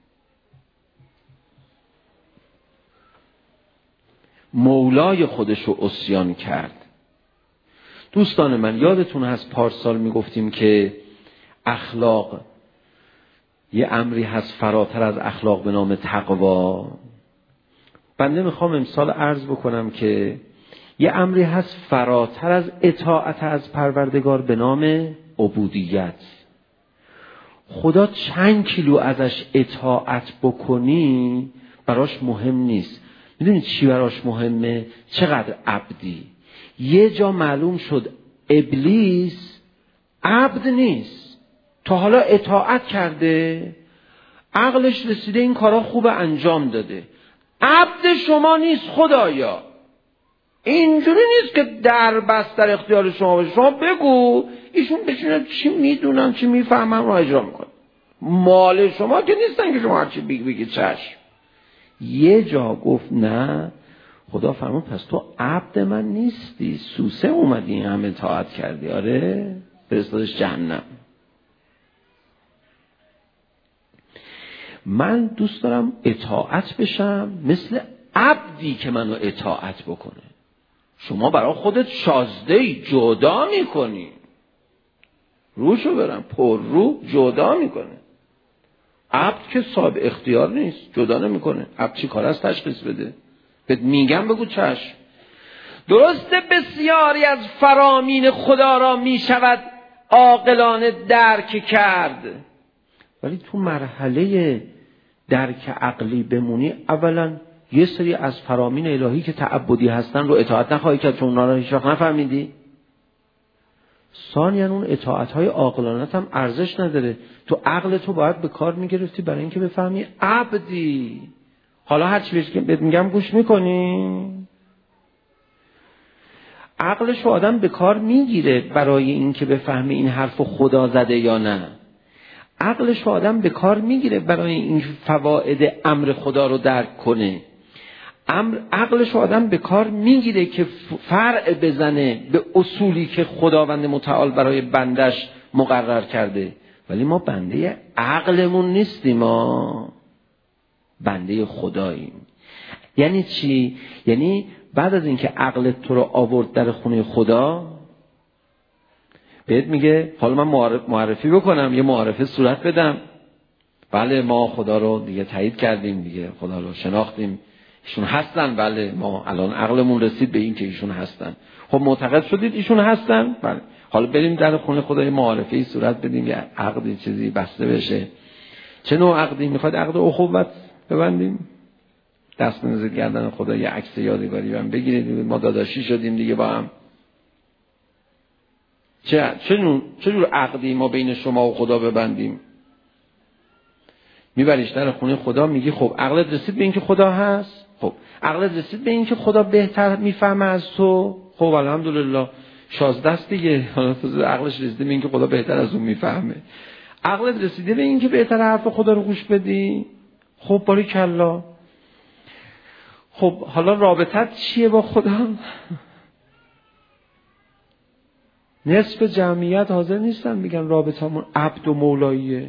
مولای خودشو عصیان کرد. دوستان من یادتون هست پارسال میگفتیم که اخلاق یه امری هست فراتر از اخلاق به نام تقوا. بنده میخوام امسال عرض بکنم که یه امری هست فراتر از اطاعت از پروردگار به نام عبودیت. خدا چند کیلو ازش اطاعت بکنی براش مهم نیست. میدونید چی براش مهمه؟ چقدر عبدی. یه جا معلوم شد ابلیس عبد نیست، تا حالا اطاعت کرده، عقلش رسیده این کارا خوب انجام داده. عبد شما نیست خدایا. اینجوری نیست که در بست در اختیار شما باشه. شما بگو ایشون بشینه چی میدونم چی میفهمم رو اجرا میکنه. مال شما که نیستن که شما هرچی بگید چشم. یه جا گفت نه، خدا فرمود پس تو عبد من نیستی، سوسه اومدی همه اطاعت کردی. آره فرستادش جهنم. من دوست دارم اطاعت بشم مثل عبدی که منو اطاعت بکنه. شما برای خودت شازدهی جدا میکنی، روشو برم پر رو جدا میکنه. عبد که صاحب اختیار نیست، جدا نمیکنه. عبد چی کار است تشخیص بده؟ بهت میگم بگو چشم. درسته بسیاری از فرامین خدا را میشود عاقلانه درک کرد، ولی تو مرحله درک عقلی بمونی اولا یه سری از فرامین الهی که تعبدی هستن رو اطاعت نخواهی کرد چون اونا رو هیچ وقت نفهمیدی. ثانیاً اون اطاعت‌های عاقلانه هم ارزش نداره. تو عقل تو باید به کار میگرفتی برای اینکه بفهمی عبدی. حالا هر چی بهت میگم گوش میکنی؟ عقلشو آدم به کار میگیره برای اینکه بفهمی این حرفو خدا زده یا نه. عقلشو آدم به کار میگیره برای این فواید امر خدا رو درک کنه. عقلشو آدم به کار میگیره که فرع بزنه به اصولی که خداوند متعال برای بندش مقرر کرده. ولی ما بنده عقلمون نیستیم، ما بنده خداییم. یعنی چی؟ یعنی بعد از اینکه عقلت تو رو آورد در خونه خدا بهت میگه حالا من معرفی بکنم، یه معرفه صورت بدم. بله ما خدا رو دیگه تایید کردیم، دیگه خدا رو شناختیم، ایشون هستن. بله ما الان عقلمون رسید به این که ایشون هستن. خب معتقد شدید ایشون هستن؟ بله حالا بریم در خونه خدا یه معرفی صورت بدیم، یه عقدی چیزی بسته بشه. چه نوع عقدی؟ میخواد عقد اخوت ببندیم؟ دست بنزید گردن خدا یه عکس یادگاری هم بگیرید، ما داداشی شدیم دیگه با هم. چه جور عقدی ما بین شما و خدا ببندیم؟ میبریش در خونه خدا، میگی خب عقلت رسید به این که خدا هست؟ خب عقلت رسید به این که خدا بهتر میفهمه از تو؟ خب الحمدلله شازده است دیگه. حالا عقلش رسیده به این که خدا بهتر از اون میفهمه. عقلت رسیده به این که بهتر حرف خدا رو گوش بدی؟ خب باریکلا. خب حالا رابطت چیه با خدا؟ نصف جمعیت حاضر نیستن میگن رابطمون عبد و مولاییه.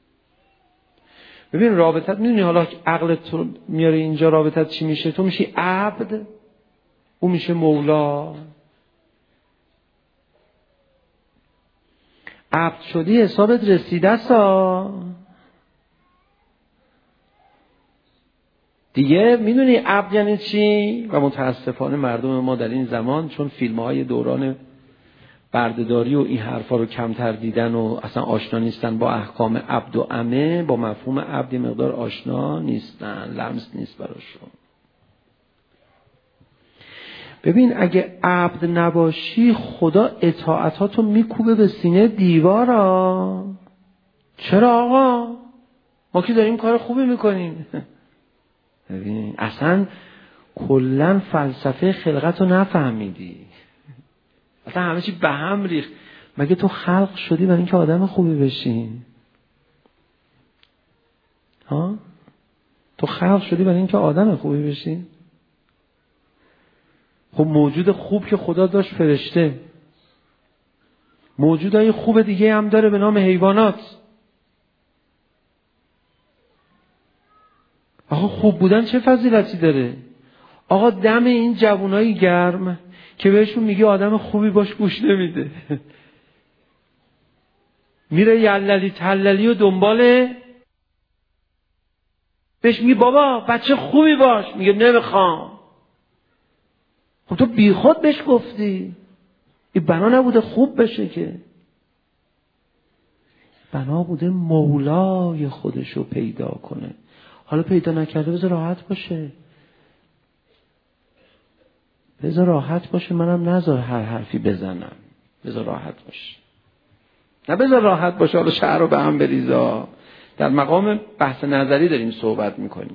ببین رابطت، میدونی حالا عقلت تو میاره اینجا رابطت چی میشه؟ تو میشی عبد، اون میشه مولا. عبد شدی حسابت رسیده است دیگه. میدونی عبد یعنی چی؟ و متاسفانه مردم ما در این زمان چون فیلم‌های دوران بردهداری و این حرفا رو کمتر دیدن و اصلا آشنا نیستن با احکام عبد و امه، با مفهوم عبد مقدار آشنا نیستن، لمس نیست براشون. ببین اگه عبد نباشی خدا اطاعتاتو میکوبه به سینه دیوارا. چرا آقا؟ ما که داریم کار خوبی میکنیم. ببین اصلا کلن فلسفه خلقت رو نفهمیدی. اصلا همه چی به هم ریخت. مگه تو خلق شدی برای اینکه آدم خوبی بشی؟ ها؟ تو خلق شدی برای اینکه آدم خوبی بشی؟ خب موجود خوب که خدا داشت فرشته، موجودای خوب دیگه هم داره به نام حیوانات. آقا خوب بودن چه فضیلتی داره؟ آقا دم این جوانای گرم که بهشون میگه آدم خوبی باش گوش نمیده، میره یللی تللی و دنباله، بهش میگه بابا بچه خوبی باش، میگه نمیخوام. خب تو بیخود بهش گفتی، این بنا نبوده خوب بشه که، بنا بوده مولای خودشو پیدا کنه. حالا پیدا نکرده بذار راحت باشه، بذار راحت باشه، منم نذار هر حرفی بزنم، بذار راحت باشه. نه بذار راحت باشه حالا شعر رو به هم بریزا. در مقام بحث نظری داریم صحبت میکنیم.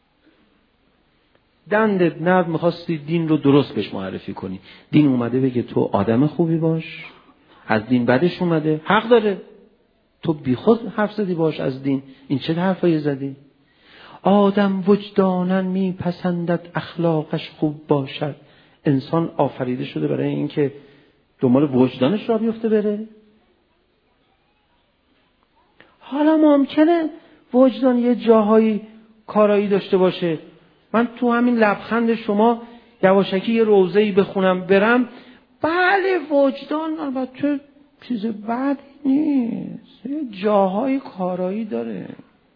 دندت نرد میخواستی دین رو درست بهش معرفی کنی، دین اومده بگه تو آدم خوبی باش، از دین بدش اومده، حق داره، تو بیخود حرف زدی باش از دین، این چه حرفایی زدی؟ آدم وجدانن میپسندد اخلاقش خوب باشد. انسان آفریده شده برای اینکه دنبال وجدانش را بیفته بره. حالا ممکنه وجدان یه جاهایی کارایی داشته باشه. من تو همین لبخند شما یواشکی یه روزه‌ای بخونم برم، بله وجدان البته چیز بدی نیست، یه جاهای کارایی داره.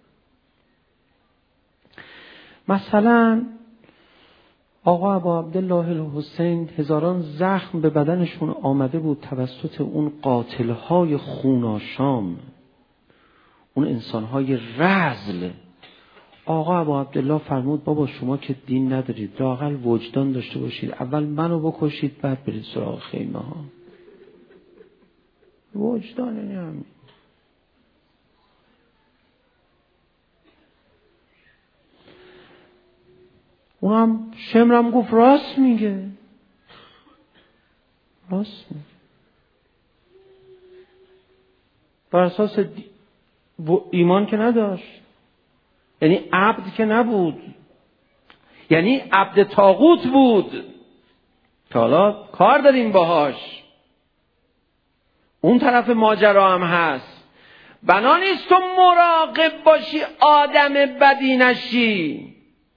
مثلا آقا ابا عبدالله الحسین هزاران زخم به بدنشون آمده بود توسط اون قاتلهای خوناشام، اون انسانهای رذل. آقا ابا عبدالله فرمود بابا شما که دین ندارید، لااقل وجدان داشته باشید، اول منو بکشید بعد برید سراغ خیمه ها. وجدان یعنی همین. اونم شمرم گفت راست میگه، راست میگه. بر اساس ایمان که نداشت، یعنی عبد که نبود، یعنی عبد طاغوت بود. حالا کار داریم باهاش، اون طرف ماجرا هم هست. بنا نیست تو مراقب باشی آدم بدی نشی،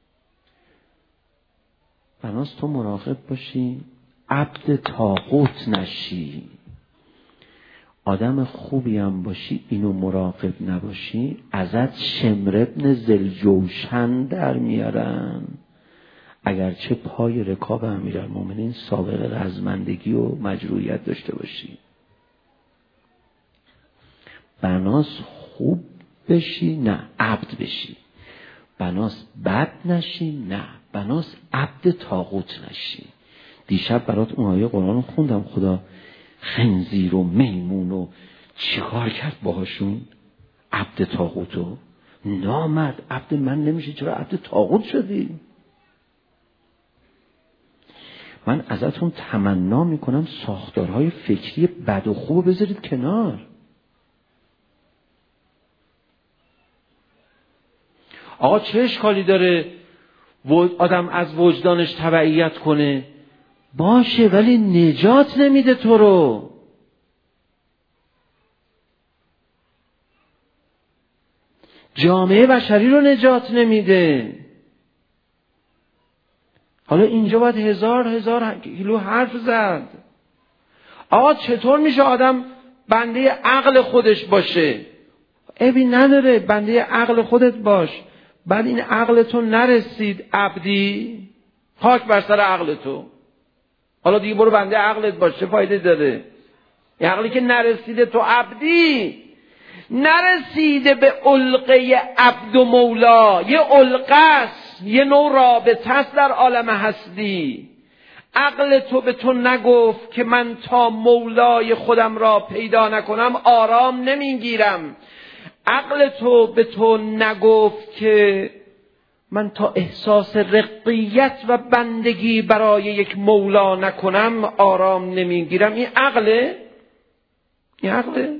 بناست تو مراقب باشی عبد طاغوت نشی. آدم خوبی هم باشی اینو مراقب نباشی، ازت شمر ابن ذوالجوشن در میارن، اگرچه پای رکاب امیرالمومنین سابقه رزمندگی و مجروحیت داشته باشی. بناس خوب بشی نه عبد بشی، بناس بد نشی نه بناس عبد طاغوت نشی. دیشب برات اون آیه قرآن خوندم، خدا خنزیر و میمون و چیکار کرد باهاشون؟ عبد طاغوتو. نامرد عبد من نمیشه، چرا عبد طاغوت شدی؟ من ازتون تمنا میکنم ساختارهای فکری بد و خوب بذارید کنار. آقا چه اشکالی داره آدم از وجدانش تبعیت کنه؟ باشه، ولی نجات نمیده تو رو. جامعه بشری رو نجات نمیده. حالا اینجا باید هزار کیلو حرف زد. آقا چطور میشه آدم بنده عقل خودش باشه؟ عیبی نداره، بنده عقل خودت باش. بعد این عقلتون نرسید عبدی، خاک بر سر عقلتو. حالا دیگه برو بنده عقلت باش، چه فایده داره؟ این عقلی که نرسیده تو عبدی، نرسیده به علقه عبد و مولا. یه علقه است، یه نوع رابطه است در عالم هستی. عقل تو به تو نگفت که من تا مولای خودم را پیدا نکنم آرام نمیگیرم. عقل تو به تو نگفت که من تا احساس رقیت و بندگی برای یک مولا نکنم آرام نمیگیرم. این عقله؟ این عقله؟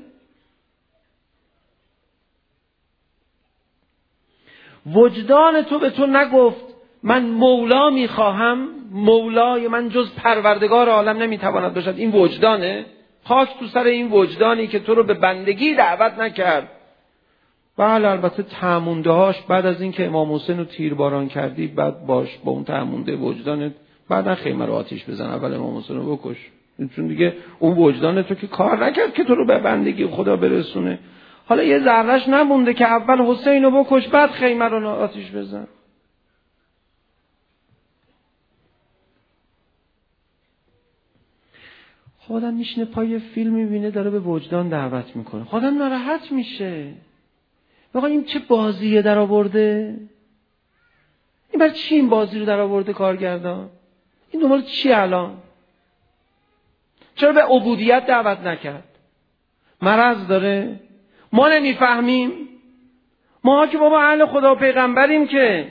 وجدان تو به تو نگفت من مولا میخواهم؟ مولای من جز پروردگار عالم نمیتواند باشد. این وجدانه؟ خاک تو سر این وجدانی که تو رو به بندگی دعوت نکرد. بله البته تعمونده هاش بعد از این که امام حسین رو تیرباران کردی بعد باش با اون تعمونده وجدانت بعدا خیمه رو آتیش بزن، اول امام حسین رو بکش، چون دیگه اون وجدان تو که کار نکرد که تو رو به بندگی خدا برسونه. حالا یه ذرهش نمونده که اول حسین رو بکش بعد خیمه رو آتیش بزن. خودم میشینه پای فیلم میبینه داره به وجدان دعوت میکنه، خودم ناراحت میشه. بگم این چه بازیه در آورده؟ این برای چی این بازی رو در آورده کارگردان؟ این دنبال چی الان؟ چرا به عبودیت دعوت نکرد؟ مرض داره؟ ما نمیفهمیم؟ ما که بابا اهل خدا و پیغمبریم که.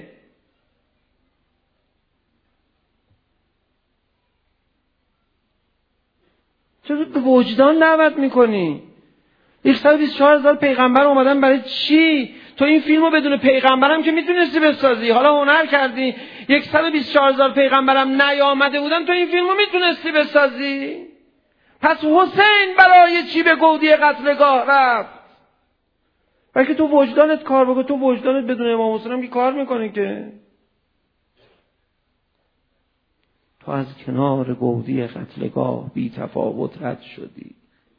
چرا به وجدان دعوت میکنی؟ 124,000 پیغمبر اومدن برای چی؟ تو این فیلمو بدون پیغمبرم که میتونستی بسازی. حالا هنر کردی 124,000 پیغمبرم نیامده بودن تو این فیلمو میتونستی بسازی. پس حسین برای چی به گودی قتلگاه رفت؟ بلکه تو وجدانت کار بکن. تو وجدانت بدون امام حسین هم که کار میکنه که. تو از کنار گودی قتلگاه بی تفاوت رد شدی.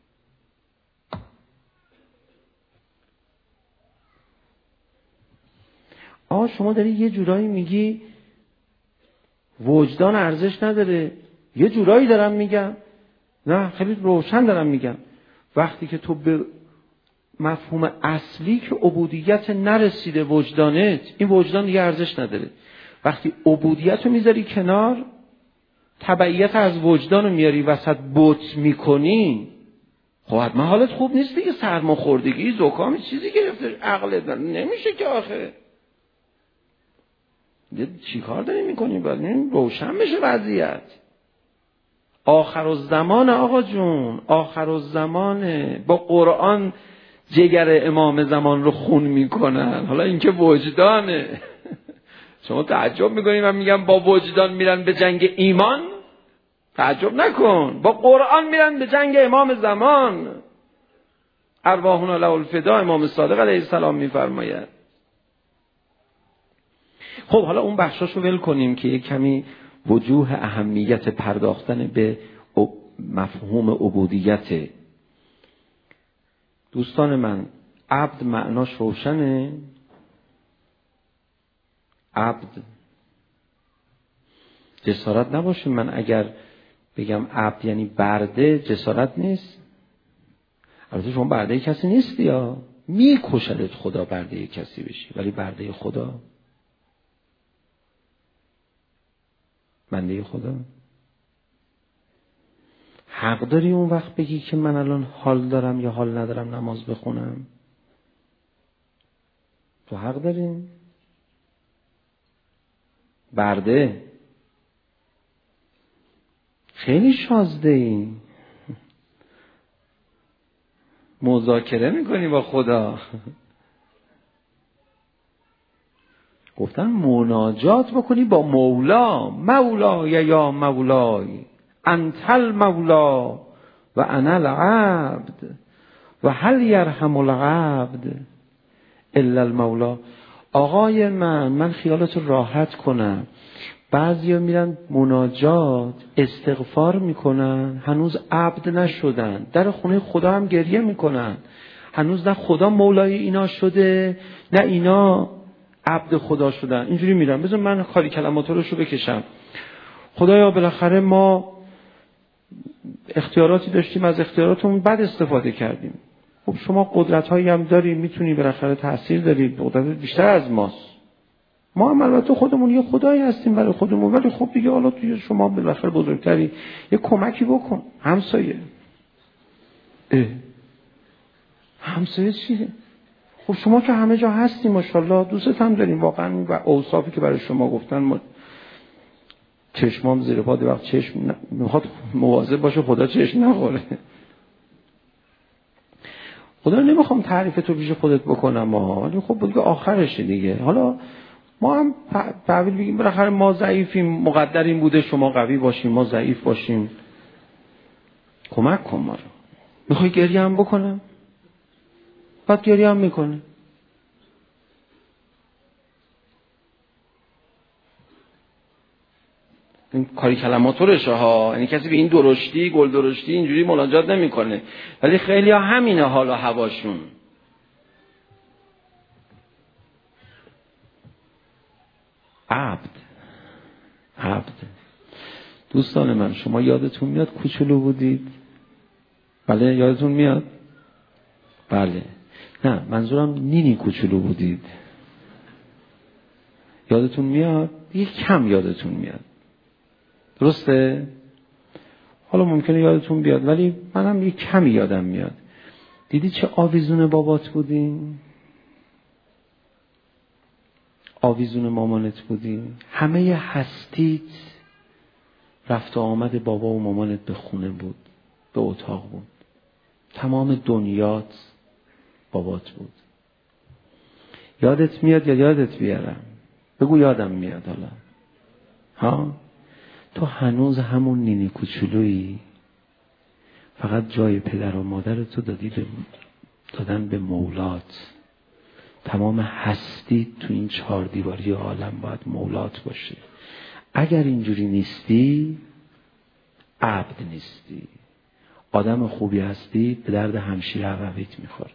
شما داری یه جورایی میگی وجدان ارزش نداره. یه جورایی دارم میگم، نه خیلی روشن دارم میگم، وقتی که تو به مفهوم اصلی که عبودیت نرسیده وجدانت، این وجدان دیگه ارزش نداره. وقتی عبودیت رو میذاری کنار، تبعیت از وجدان رو میاری وسط بت میکنی، خب حتما حالت خوب نیست دیگه. سرماخوردگی، زکام، چیزی گرفته عقلت نمیشه که آخه. چی کار داری میکنی؟ باید روشن بشه وضعیت. آخر الزمان آقا جون، آخر الزمانه. با قرآن جگر امام زمان رو خون میکنن، حالا این که وجدانه. شما تعجب میکنی من میگم با وجدان میرن به جنگ ایمان؟ تعجب نکن، با قرآن میرن به جنگ امام زمان. ارواحنا له الفدا، امام صادق علیه السلام میفرماید. خب حالا اون بخشاشو ول کنیم که یک کمی وجوه اهمیت پرداختن به مفهوم عبودیت. دوستان من، عبد معناش روشنه؟ عبد جسارت نباشه من اگر بگم عبد یعنی برده، جسارت نیست. البته شما برده کسی نیستی، یا میکشدت خدا برده کسی بشی، ولی برده خدا، بنده خدا. حق داری اون وقت بگی که من الان حال دارم یا حال ندارم نماز بخونم؟ تو حق داری؟ برده خیلی شازده ای، مذاکره میکنی با خدا. گفتن مناجات بکنی با مولا. مولای یا مولای انت المولا و انا العبد و هل یرحم العبد الا المولا. آقای من خیالت راحت کنم. بعضیا میرن مناجات استغفار میکنن، هنوز عبد نشدن، در خونه خدا هم گریه میکنن، هنوز نه خدا مولای اینا شده نه اینا عبد خدا شدن. اینجوری میرن. بذار من خالی کلمات رو بکشم. خدایا بالاخره ما اختیاراتی داشتیم، از اختیاراتمون بد استفاده کردیم. خب شما قدرت‌هایی هم داری، میتونی بالاخره تأثیر داری، قدرت بیشتر از ماست. ما هم البته خودمون یه خدایی هستیم برای خودمون، ولی خب دیگه حالا توی شما بالاخره بزرگتری، یه کمکی بکن. همسایه همسایه چیه؟ خب شما که همه جا هستی ماشاءالله، دوستت هم داریم واقعا، و اوصافی که برای شما گفتن چشمام زیر پا وقت چشم میخواد مواظب باشه خدا چشم نخوره. خدا نمیخوام تعریف تو پیش خودت بکنم ولی خب بگه آخرشه دیگه. حالا ما هم تعبیر بگیم بالاخره ما ضعیفیم، مقدر این بوده شما قوی باشیم ما ضعیف باشیم. کمک کن ما رو. میخوای گریه هم بکنم؟ بعد گریه هم میکنه. این کاری کلمات رشه ها، یعنی کسی به این درشتی گل درشتی اینجوری مناجات نمیکنه، ولی خیلی ها همینه حال و هواشون. عبد دوستان من، شما یادتون میاد کوچولو بودید؟ بله یادتون میاد؟ بله. نه منظورم نینی کوچولو بودید. یادتون میاد؟ یک کم یادتون میاد، درسته؟ حالا ممکنه یادتون بیاد ولی منم یک کمی یادم میاد. دیدی چه آویزون بابات بودین؟ آویزون مامانت بودین؟ همه هستیت رفت و آمد بابا و مامانت به خونه بود، به اتاق بود، تمام دنیات بابات بود. یادت میاد یا یادت بیارم؟ بگو یادم میاد. حالا ها تو هنوز همون نینی کوچولویی، فقط جای پدر و مادرتو دادن به مولات. تمام هستی تو این 4 دیواری عالم باید مولات باشه. اگر اینجوری نیستی عبد نیستی. آدم خوبی هستی به درد همشیر عقبیت میخوره.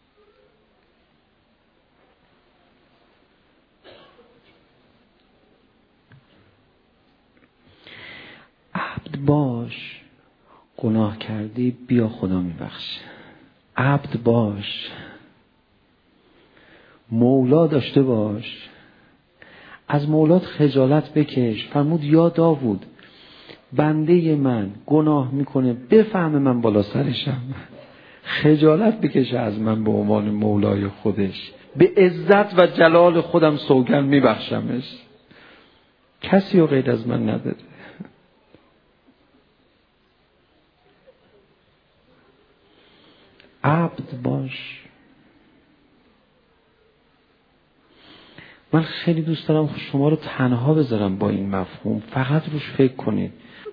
عبد باش، گناه کردی بیا خدا میبخشه. عبد باش، مولا داشته باش، از مولات خجالت بکش. فرمود یا داوود بنده من گناه میکنه بفهمه من بالا سرشم، خجالت بکشه از من به عنوان مولای خودش، به عزت و جلال خودم سوگند میبخشمش، کسی رو غیر از من نداره. عبد باش. من خیلی دوست دارم شما رو تنها بذارم با این مفهوم، فقط روش فکر کنید.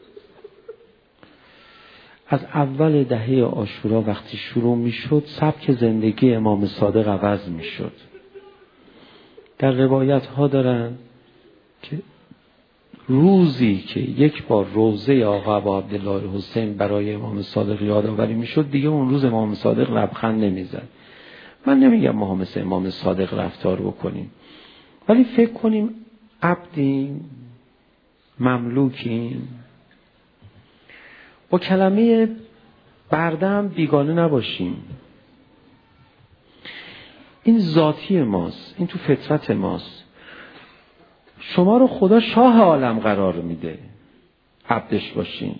از اول دهه عاشورا وقتی شروع میشد سبک زندگی امام صادق عوض میشد. در روایت ها دارن که روزی که یک بار روضه آقا ابا عبدالله حسین برای امام صادق یادآوری میشد دیگه اون روز امام صادق لبخند نمیزد. من نمیگم ما هم مثل امام صادق رفتار بکنیم، ولی فکر کنیم عبدیم، مملوکیم، با کلمه برده هم بیگانه نباشیم. این ذاتی ماست، این تو فطرت ماست. شما رو خدا شاه عالم قرار میده، عبدش باشین.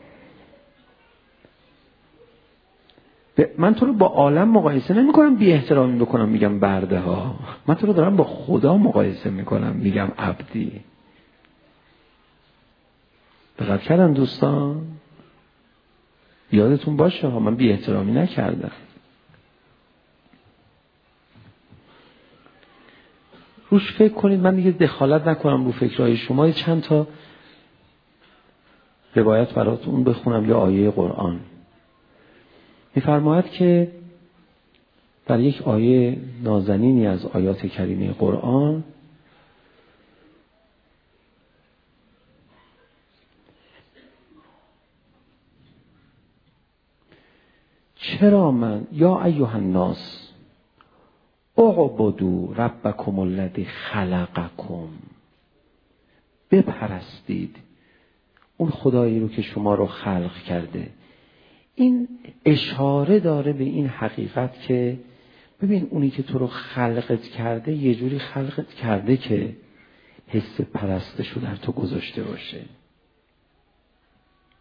من تو رو با عالم مقایسه نمی کنم بی احترامی بکنم میگم برده ها، من تو رو دارم با خدا مقایسه میکنم میگم عبدی. دقت کردن دوستان؟ یادتون باشه ها، من بی احترامی نکردم. روش فکر کنید، من دیگه دخالت نکنم رو فکرهای شما. چند تا روایت براتون بخونم یا آیه قرآن. می‌فرماید که در یک آیه نازنینی از آیات کریمه قرآن چرا من یا ایها الناس اعبدوا ربکم الذی خلقکم، بپرستید اون خدایی رو که شما رو خلق کرده. این اشاره داره به این حقیقت که ببین اونی که تو رو خلقت کرده یه جوری خلقت کرده که حس پرستشو در تو گذاشته باشه.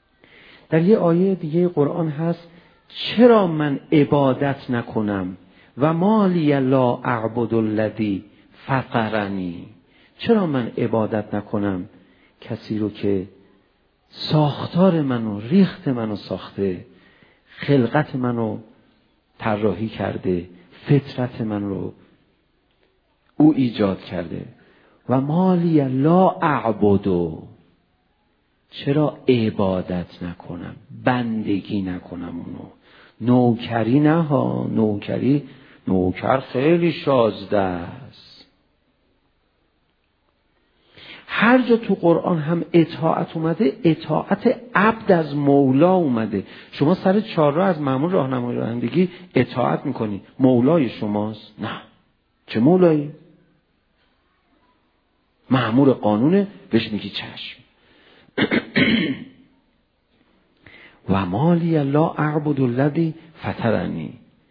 در یه آیه دیگه قرآن هست چرا من عبادت نکنم و ما لی لا اعبد الذی فطرنی، چرا من عبادت نکنم کسی رو که ساختار منو، ریخت منو ساخته، خلقت منو طراحی کرده، فطرت من رو او ایجاد کرده. و ما لی لا اعبدو، چرا عبادت نکنم، بندگی نکنم اونو. نوکری نه ها، نوکر خیلی شازده است. هر جا تو قرآن هم اطاعت اومده، اطاعت عبد از مولا اومده. شما سر چهارراه از مأمور راهنمای رانندگی اطاعت میکنی، مولای شماست؟ نه. چه مولایی؟ مأمور قانونه، بهش میگی چشم. و ما لی لا اعبد الذی فطرنی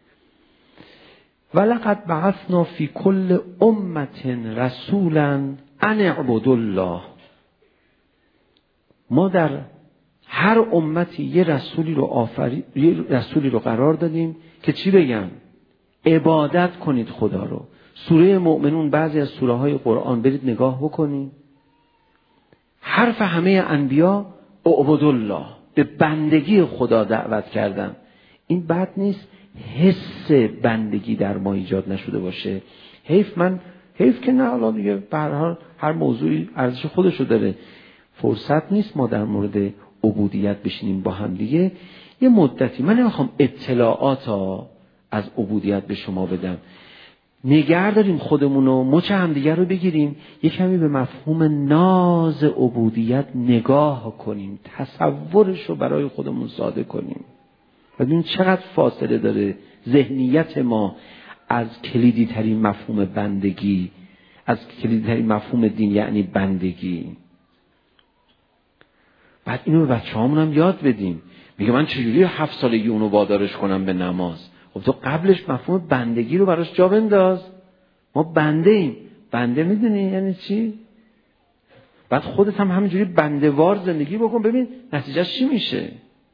ولقد بعثنا فی کل امة رسولا ان اعبدوا الله. ما در هر امتی یه رسولی رو قرار دادیم که چی بگن؟ عبادت کنید خدا رو. سوره مؤمنون، بعضی از سوره های قرآن برید نگاه بکنید، حرف همه انبیا اعبدوا الله، به بندگی خدا دعوت کردن. این بد نیست، حس بندگی در ما ایجاد نشده باشه. حیف که نه، حالا دیگه به هر حال هر موضوعی ارزش خودشو داره. فرصت نیست ما در مورد عبودیت بشینیم با هم دیگه یه مدتی. من نمیخوام اطلاعات از عبودیت به شما بدم، نگه داریم خودمونو، مچ هم دیگر رو بگیریم، یه کمی به مفهوم ناز عبودیت نگاه کنیم، تصورش رو برای خودمون ساده کنیم و ببینیم چقدر فاصله داره ذهنیت ما از کلیدی ترین مفهوم بندگی، از کلیدی ترین مفهوم دین، یعنی بندگی. بعد اینو به بچه‌هامون هم یاد بدیم. میگه من چجوری 7 سالگی اونو وادارش کنم به نماز؟ خب تو قبلش مفهوم بندگی رو براش جا بنداز. ما بنده ایم. بنده میدونی یعنی چی؟ بعد خودت هم همینجوری بنده‌وار زندگی بکن، ببین نتیجهش چی میشه.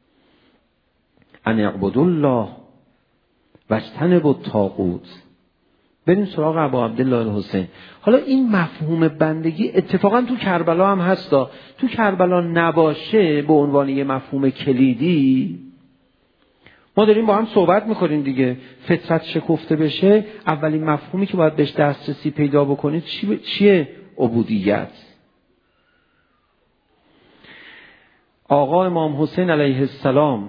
ان اعبدوا الله واجتنبوا الطاغوت. بریم سراغ ابا عبدالله الحسین. حالا این مفهوم بندگی اتفاقا تو کربلا هم هستا. تو کربلا نباشه به عنوان یه مفهوم کلیدی، ما داریم با هم صحبت میکنیم دیگه. فطرت شکفته بشه، اولین مفهومی که باید بهش دسترسی پیدا بکنید چیه؟ عبودیت. آقا امام حسین علیه السلام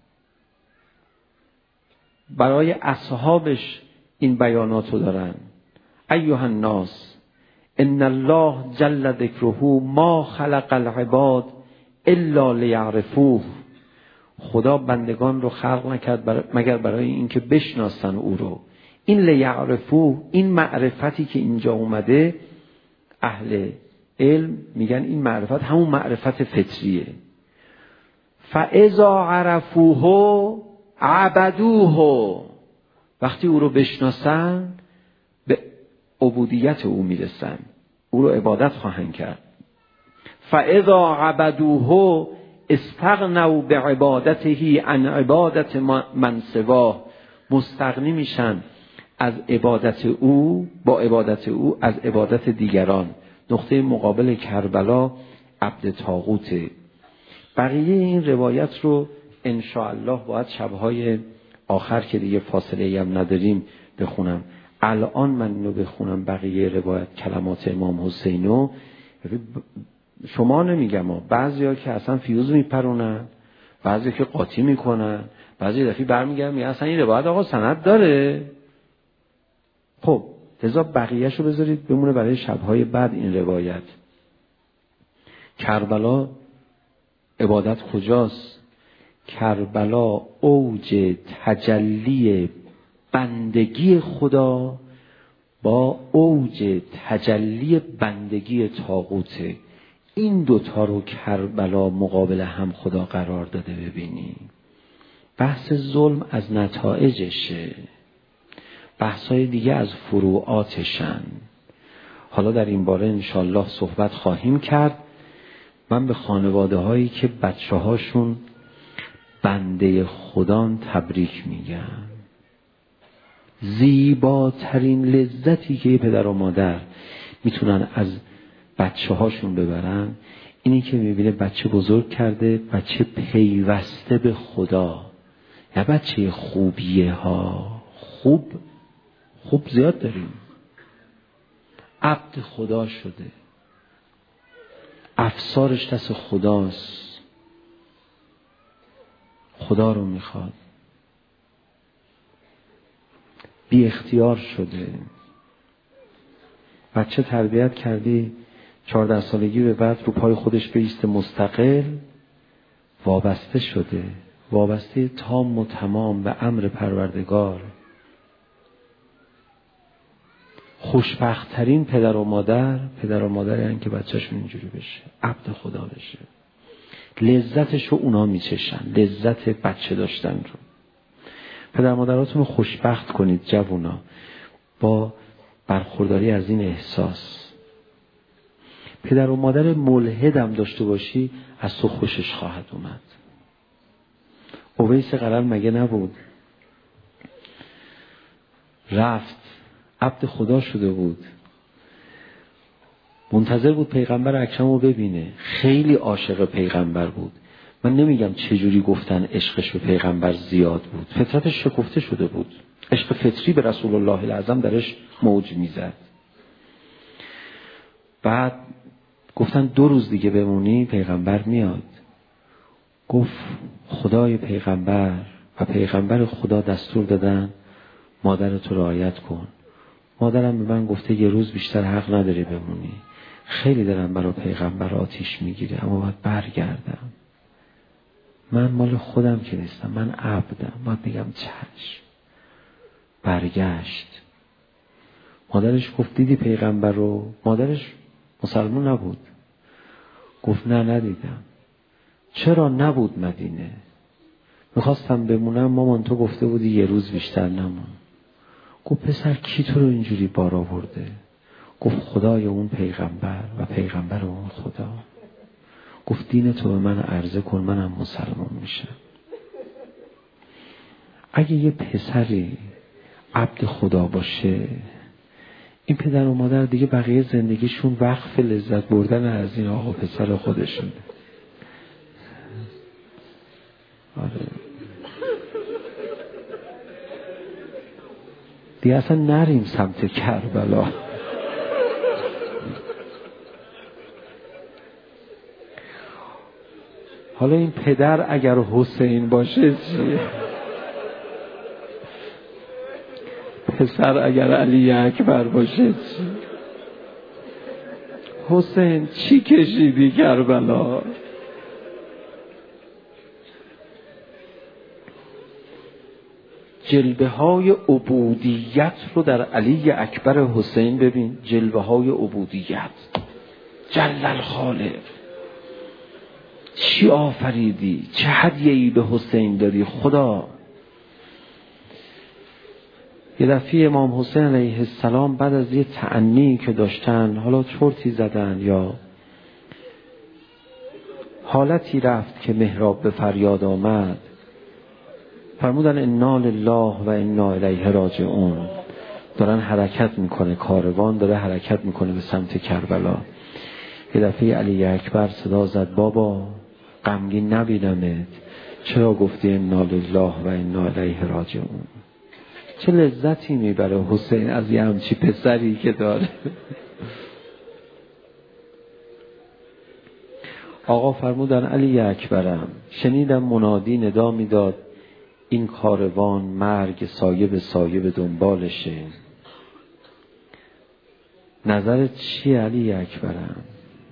برای اصحابش این بیاناتو دارن: ایها الناس ان الله جل ذکره ما خلق العباد الا لیعرفوه. خدا بندگان رو خلق نکرد مگر برای اینکه بشناسن او رو. این لیعرفوه، این معرفتی که اینجا اومده، اهل علم میگن این معرفت همون معرفت فطریه. فاذا عرفوه عبدوه، وقتی او رو بشناسن به عبودیت او میرسن، او رو عبادت خواهند کرد. فاذا عبدوه استغنوا بعبادته عن عبادت من سواه. مستغنی میشن از عبادت او، با عبادت او از عبادت دیگران. نقطه مقابل کربلا عبد طاغوته. بقیه این روایت رو انشاءالله باید شبهای آخر که دیگه فاصله هم نداریم بخونم. الان من اینو بخونم بقیه روایت کلمات امام حسینو. شما نمیگم بعضیا که اصلا فیوز میپرونن، بعضیا که قاطی میکنن، بعضی دفعه برمیگردن میگن اصلا این روایت آقا سند داره. خب لذا بقیه‌شو بذارید بمونه برای شبهای بعد. این روایت کربلا عبادت کجاست؟ کربلا اوج تجلی بندگی خدا با اوج تجلی بندگی طاغوته. این دوتا رو کربلا مقابل هم خدا قرار داده. ببینی بحث ظلم از نتایجشه، بحثای دیگه از فروعاتشن. حالا در این باره انشالله صحبت خواهیم کرد. من به خانواده هایی که بچه هاشون بنده خدان تبریک میگم. زیباترین لذتی که پدر و مادر میتونن از بچه هاشون ببرن اینی که میبینه بچه بزرگ کرده، بچه پیوسته به خدا، نه بچه خوبیه ها. خوب زیاد داریم، عبد خدا شده، افسارش دست خداست، خدا رو میخواد، بی اختیار شده. بچه تربیت کردی 14 سالگی به بعد رو پای خودش بیسته، مستقل، وابسته شده، وابسته تام و تمام به امر پروردگار. خوشبخت‌ترین پدر و مادر هستن که بچه‌شون اینجوری بشه، عبد خدا بشه. لذتشو اونا میچشن، لذت بچه داشتن رو. پدر مادراتون رو خوشبخت کنید جوونا، با برخورداری از این احساس. پدر و مادر ملحدم داشته باشی از تو خوشش خواهد اومد. اویس قرن مگه نبود؟ رفت عبد خدا شده بود، منتظر بود پیغمبر اکرم رو ببینه، خیلی عاشق پیغمبر بود. من نمیگم چجوری گفتن عشقش به پیغمبر زیاد بود، فطرتش شکفته شده بود، عشق فطری به رسول الله الاعظم درش موج میزد. بعد گفتن 2 روز دیگه بمونی پیغمبر میاد. گفت خدای پیغمبر و پیغمبر خدا دستور دادن مادرتو رعایت کن. مادرم به من گفته 1 روز بیشتر حق نداری بمونی، خیلی دارم برای پیغمبر آتیش میگیره، اما باید برگردم. من مال خودم که نیستم، من عبدم، باید بگم چشم. برگشت. مادرش گفت دیدی پیغمبر رو؟ مادرش مسلمان نبود. گفت نه ندیدم. چرا؟ نبود مدینه، میخواستم بمونم، مامان تو گفته بودی 1 روز بیشتر نمون. گفت پسر کی تو رو اینجوری بار آورده؟ گفت خدای اون پیغمبر و پیغمبر اون خدا. گفت دین تو به من عرضه کن، منم مسلمان میشم. اگه یه پسری عبد خدا باشه، این پدر و مادر دیگه بقیه زندگیشون وقف لذت بردن از این آقا پسر خودشون. آره دیگه اصلا نریم سمت کربلا. حالا این پدر اگر حسین باشه چیه؟ پسر اگر علی اکبر باشه چی؟ حسین چی کشیدی کربلا؟ جلوه های عبودیت رو در علی اکبر حسین ببین. جلوه های عبودیت. جل الخالق، چی آفریدی؟ چه هدیه‌ای به حسین دادی خدا؟ یه دفعه امام حسین علیه السلام بعد از یه تعنی که داشتن، حالا چرتی زدن یا حالتی رفت که محراب به فریاد آمد، فرمودن انا لله و انا الیه راجعون. دارن حرکت میکنه، کاروان داره حرکت میکنه به سمت کربلا. یه دفعه علی اکبر صدا زد بابا غمگین نبینمت، چرا گفتی انا لله و انا الیه راجعون؟ چه لذتی میبره حسین از یه همچی پسری که داره. آقا فرمودن علی اکبرم شنیدم منادی ندا میداد این کاروان مرگ سایه به سایه به دنبالشه، نظرت چیه علی اکبرم؟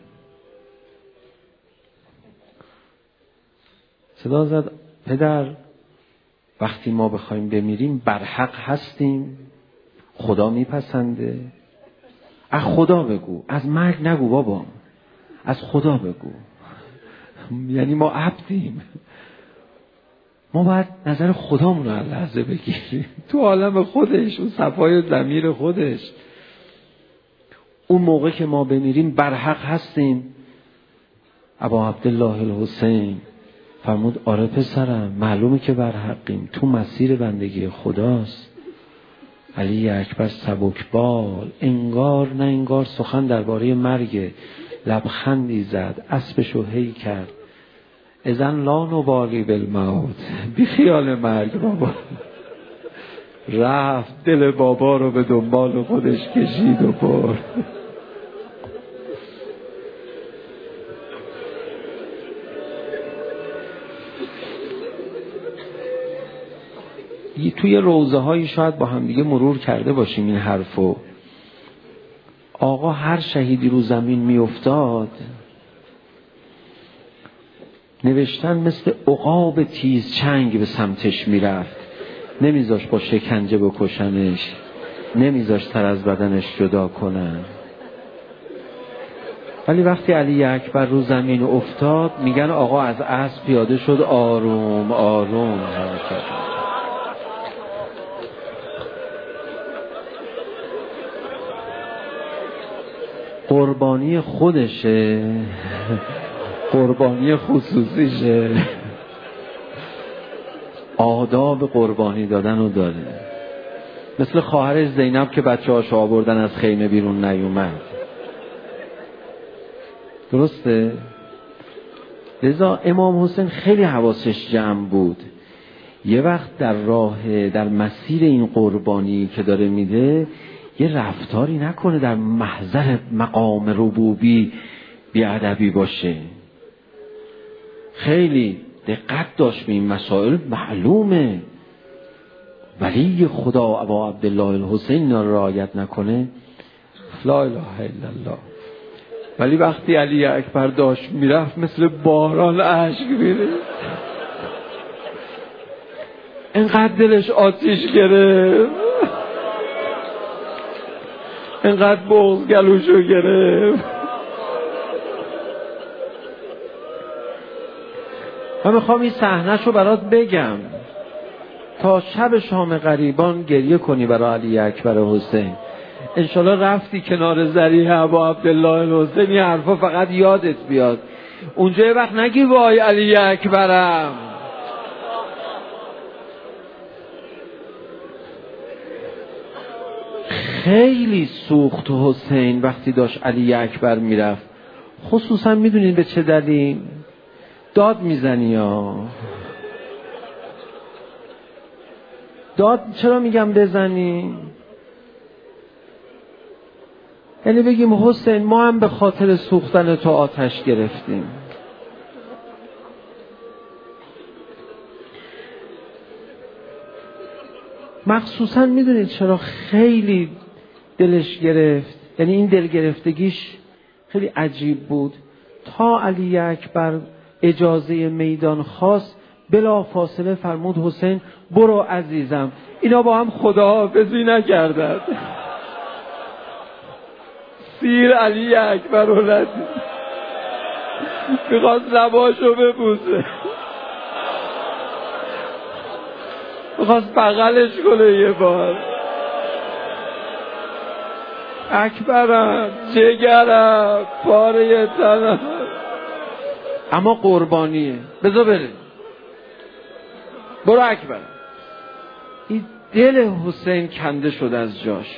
صدا زد پدر وقتی ما بخوایم بمیریم برحق هستیم، خدا میپسنده. از خدا بگو، از مرگ نگو بابا، از خدا بگو. یعنی ما عبدیم، ما باید نظر خدامون رو هر لحظه بگیریم تو عالم خودش، اون صفای ضمیر خودش. اون موقع که ما بمیریم برحق هستیم. ابا عبدالله الحسین فرمود آره پسرم، معلومه که برحقیم، تو مسیر بندگی خداست. علی اکبر سبکبال، انگار نه انگار سخن درباره مرگ، لبخندی زد، اسبشو هی کرد. اذن لا نبالی بالموت، بی خیال مرگ بابا. رفت دل بابا رو به دنبال خودش کشید و برد. توی روزه هایی شاید با هم دیگه مرور کرده باشیم این حرفو. آقا هر شهیدی رو زمین می افتاد نوشتن مثل عقاب تیز چنگ به سمتش می رفت، نمیذاش با شکنجه بکشنش، نمیذاش سر از بدنش جدا کنن. ولی وقتی علی اکبر رو زمین افتاد میگن آقا از اسب پیاده شد، آروم آروم حرکت. قربانی خودشه، قربانی خصوصیشه، آداب قربانی دادن رو داره. مثل خواهرش زینب که بچه هاشو آوردن از خیمه بیرون نیومد. درسته؟ لذا امام حسین خیلی حواسش جمع بود. یه وقت در راه، در مسیر این قربانی که داره میده، یه رفتاری نکنه در محضر مقام ربوبی بیادبی باشه. خیلی دقت داشت به این مسائل. معلومه ولی خدا ابا عبدالله الحسین رعایت نکنه لا اله الا الله. ولی وقتی علی اکبر داشت میرفت مثل باران اشک میره، انقدر دلش آتیش گرفت، انقدر بغض گلوشو گرفت. من میخوام این صحنه‌شو برات بگم تا شب شام غریبان گریه کنی برای علی اکبر حسین. انشالله رفتی کنار ذریح ابا عبدالله الحسین این حرفا فقط یادت بیاد. اونجا یه وقت نگی وای علی اکبرم. خیلی سوخت حسین وقتی داشت علی اکبر میرفت. خصوصا میدونین به چه دلیل؟ داد میزنی یا داد چرا میگم بزنی؟ یعنی بگیم حسین ما هم به خاطر سوختن تو آتش گرفتیم. مخصوصا میدونید چرا خیلی دلش گرفت؟ یعنی این دل گرفتگیش خیلی عجیب بود. تا علی اکبر اجازه میدان خواست بلا فاصله فرمود حسین برو عزیزم. اینا با هم خداحافظی نکردند. سیر علی اکبر رو ندید، میخواست لباشو ببوسه، میخواست بغلش کنه یه بار. اکبرم، جگرم، پاره تنم، اما قربانیه، بذار بره، برو اکبرم. این دل حسین کنده شد از جاش.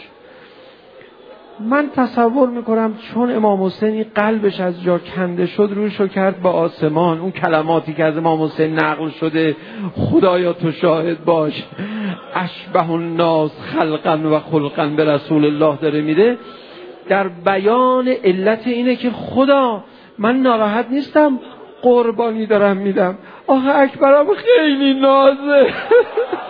من تصور میکنم چون امام حسین قلبش از جا کنده شد روشو کرد با آسمان. اون کلماتی که از امام حسین نقل شده خدایا تو شاهد باش، اشبه الناس خلقا و خلقا به رسول الله داره میده، در بیان علت اینه که خدا من ناراحت نیستم، قربانی دارم میدم. آخه اکبرم خیلی نازه.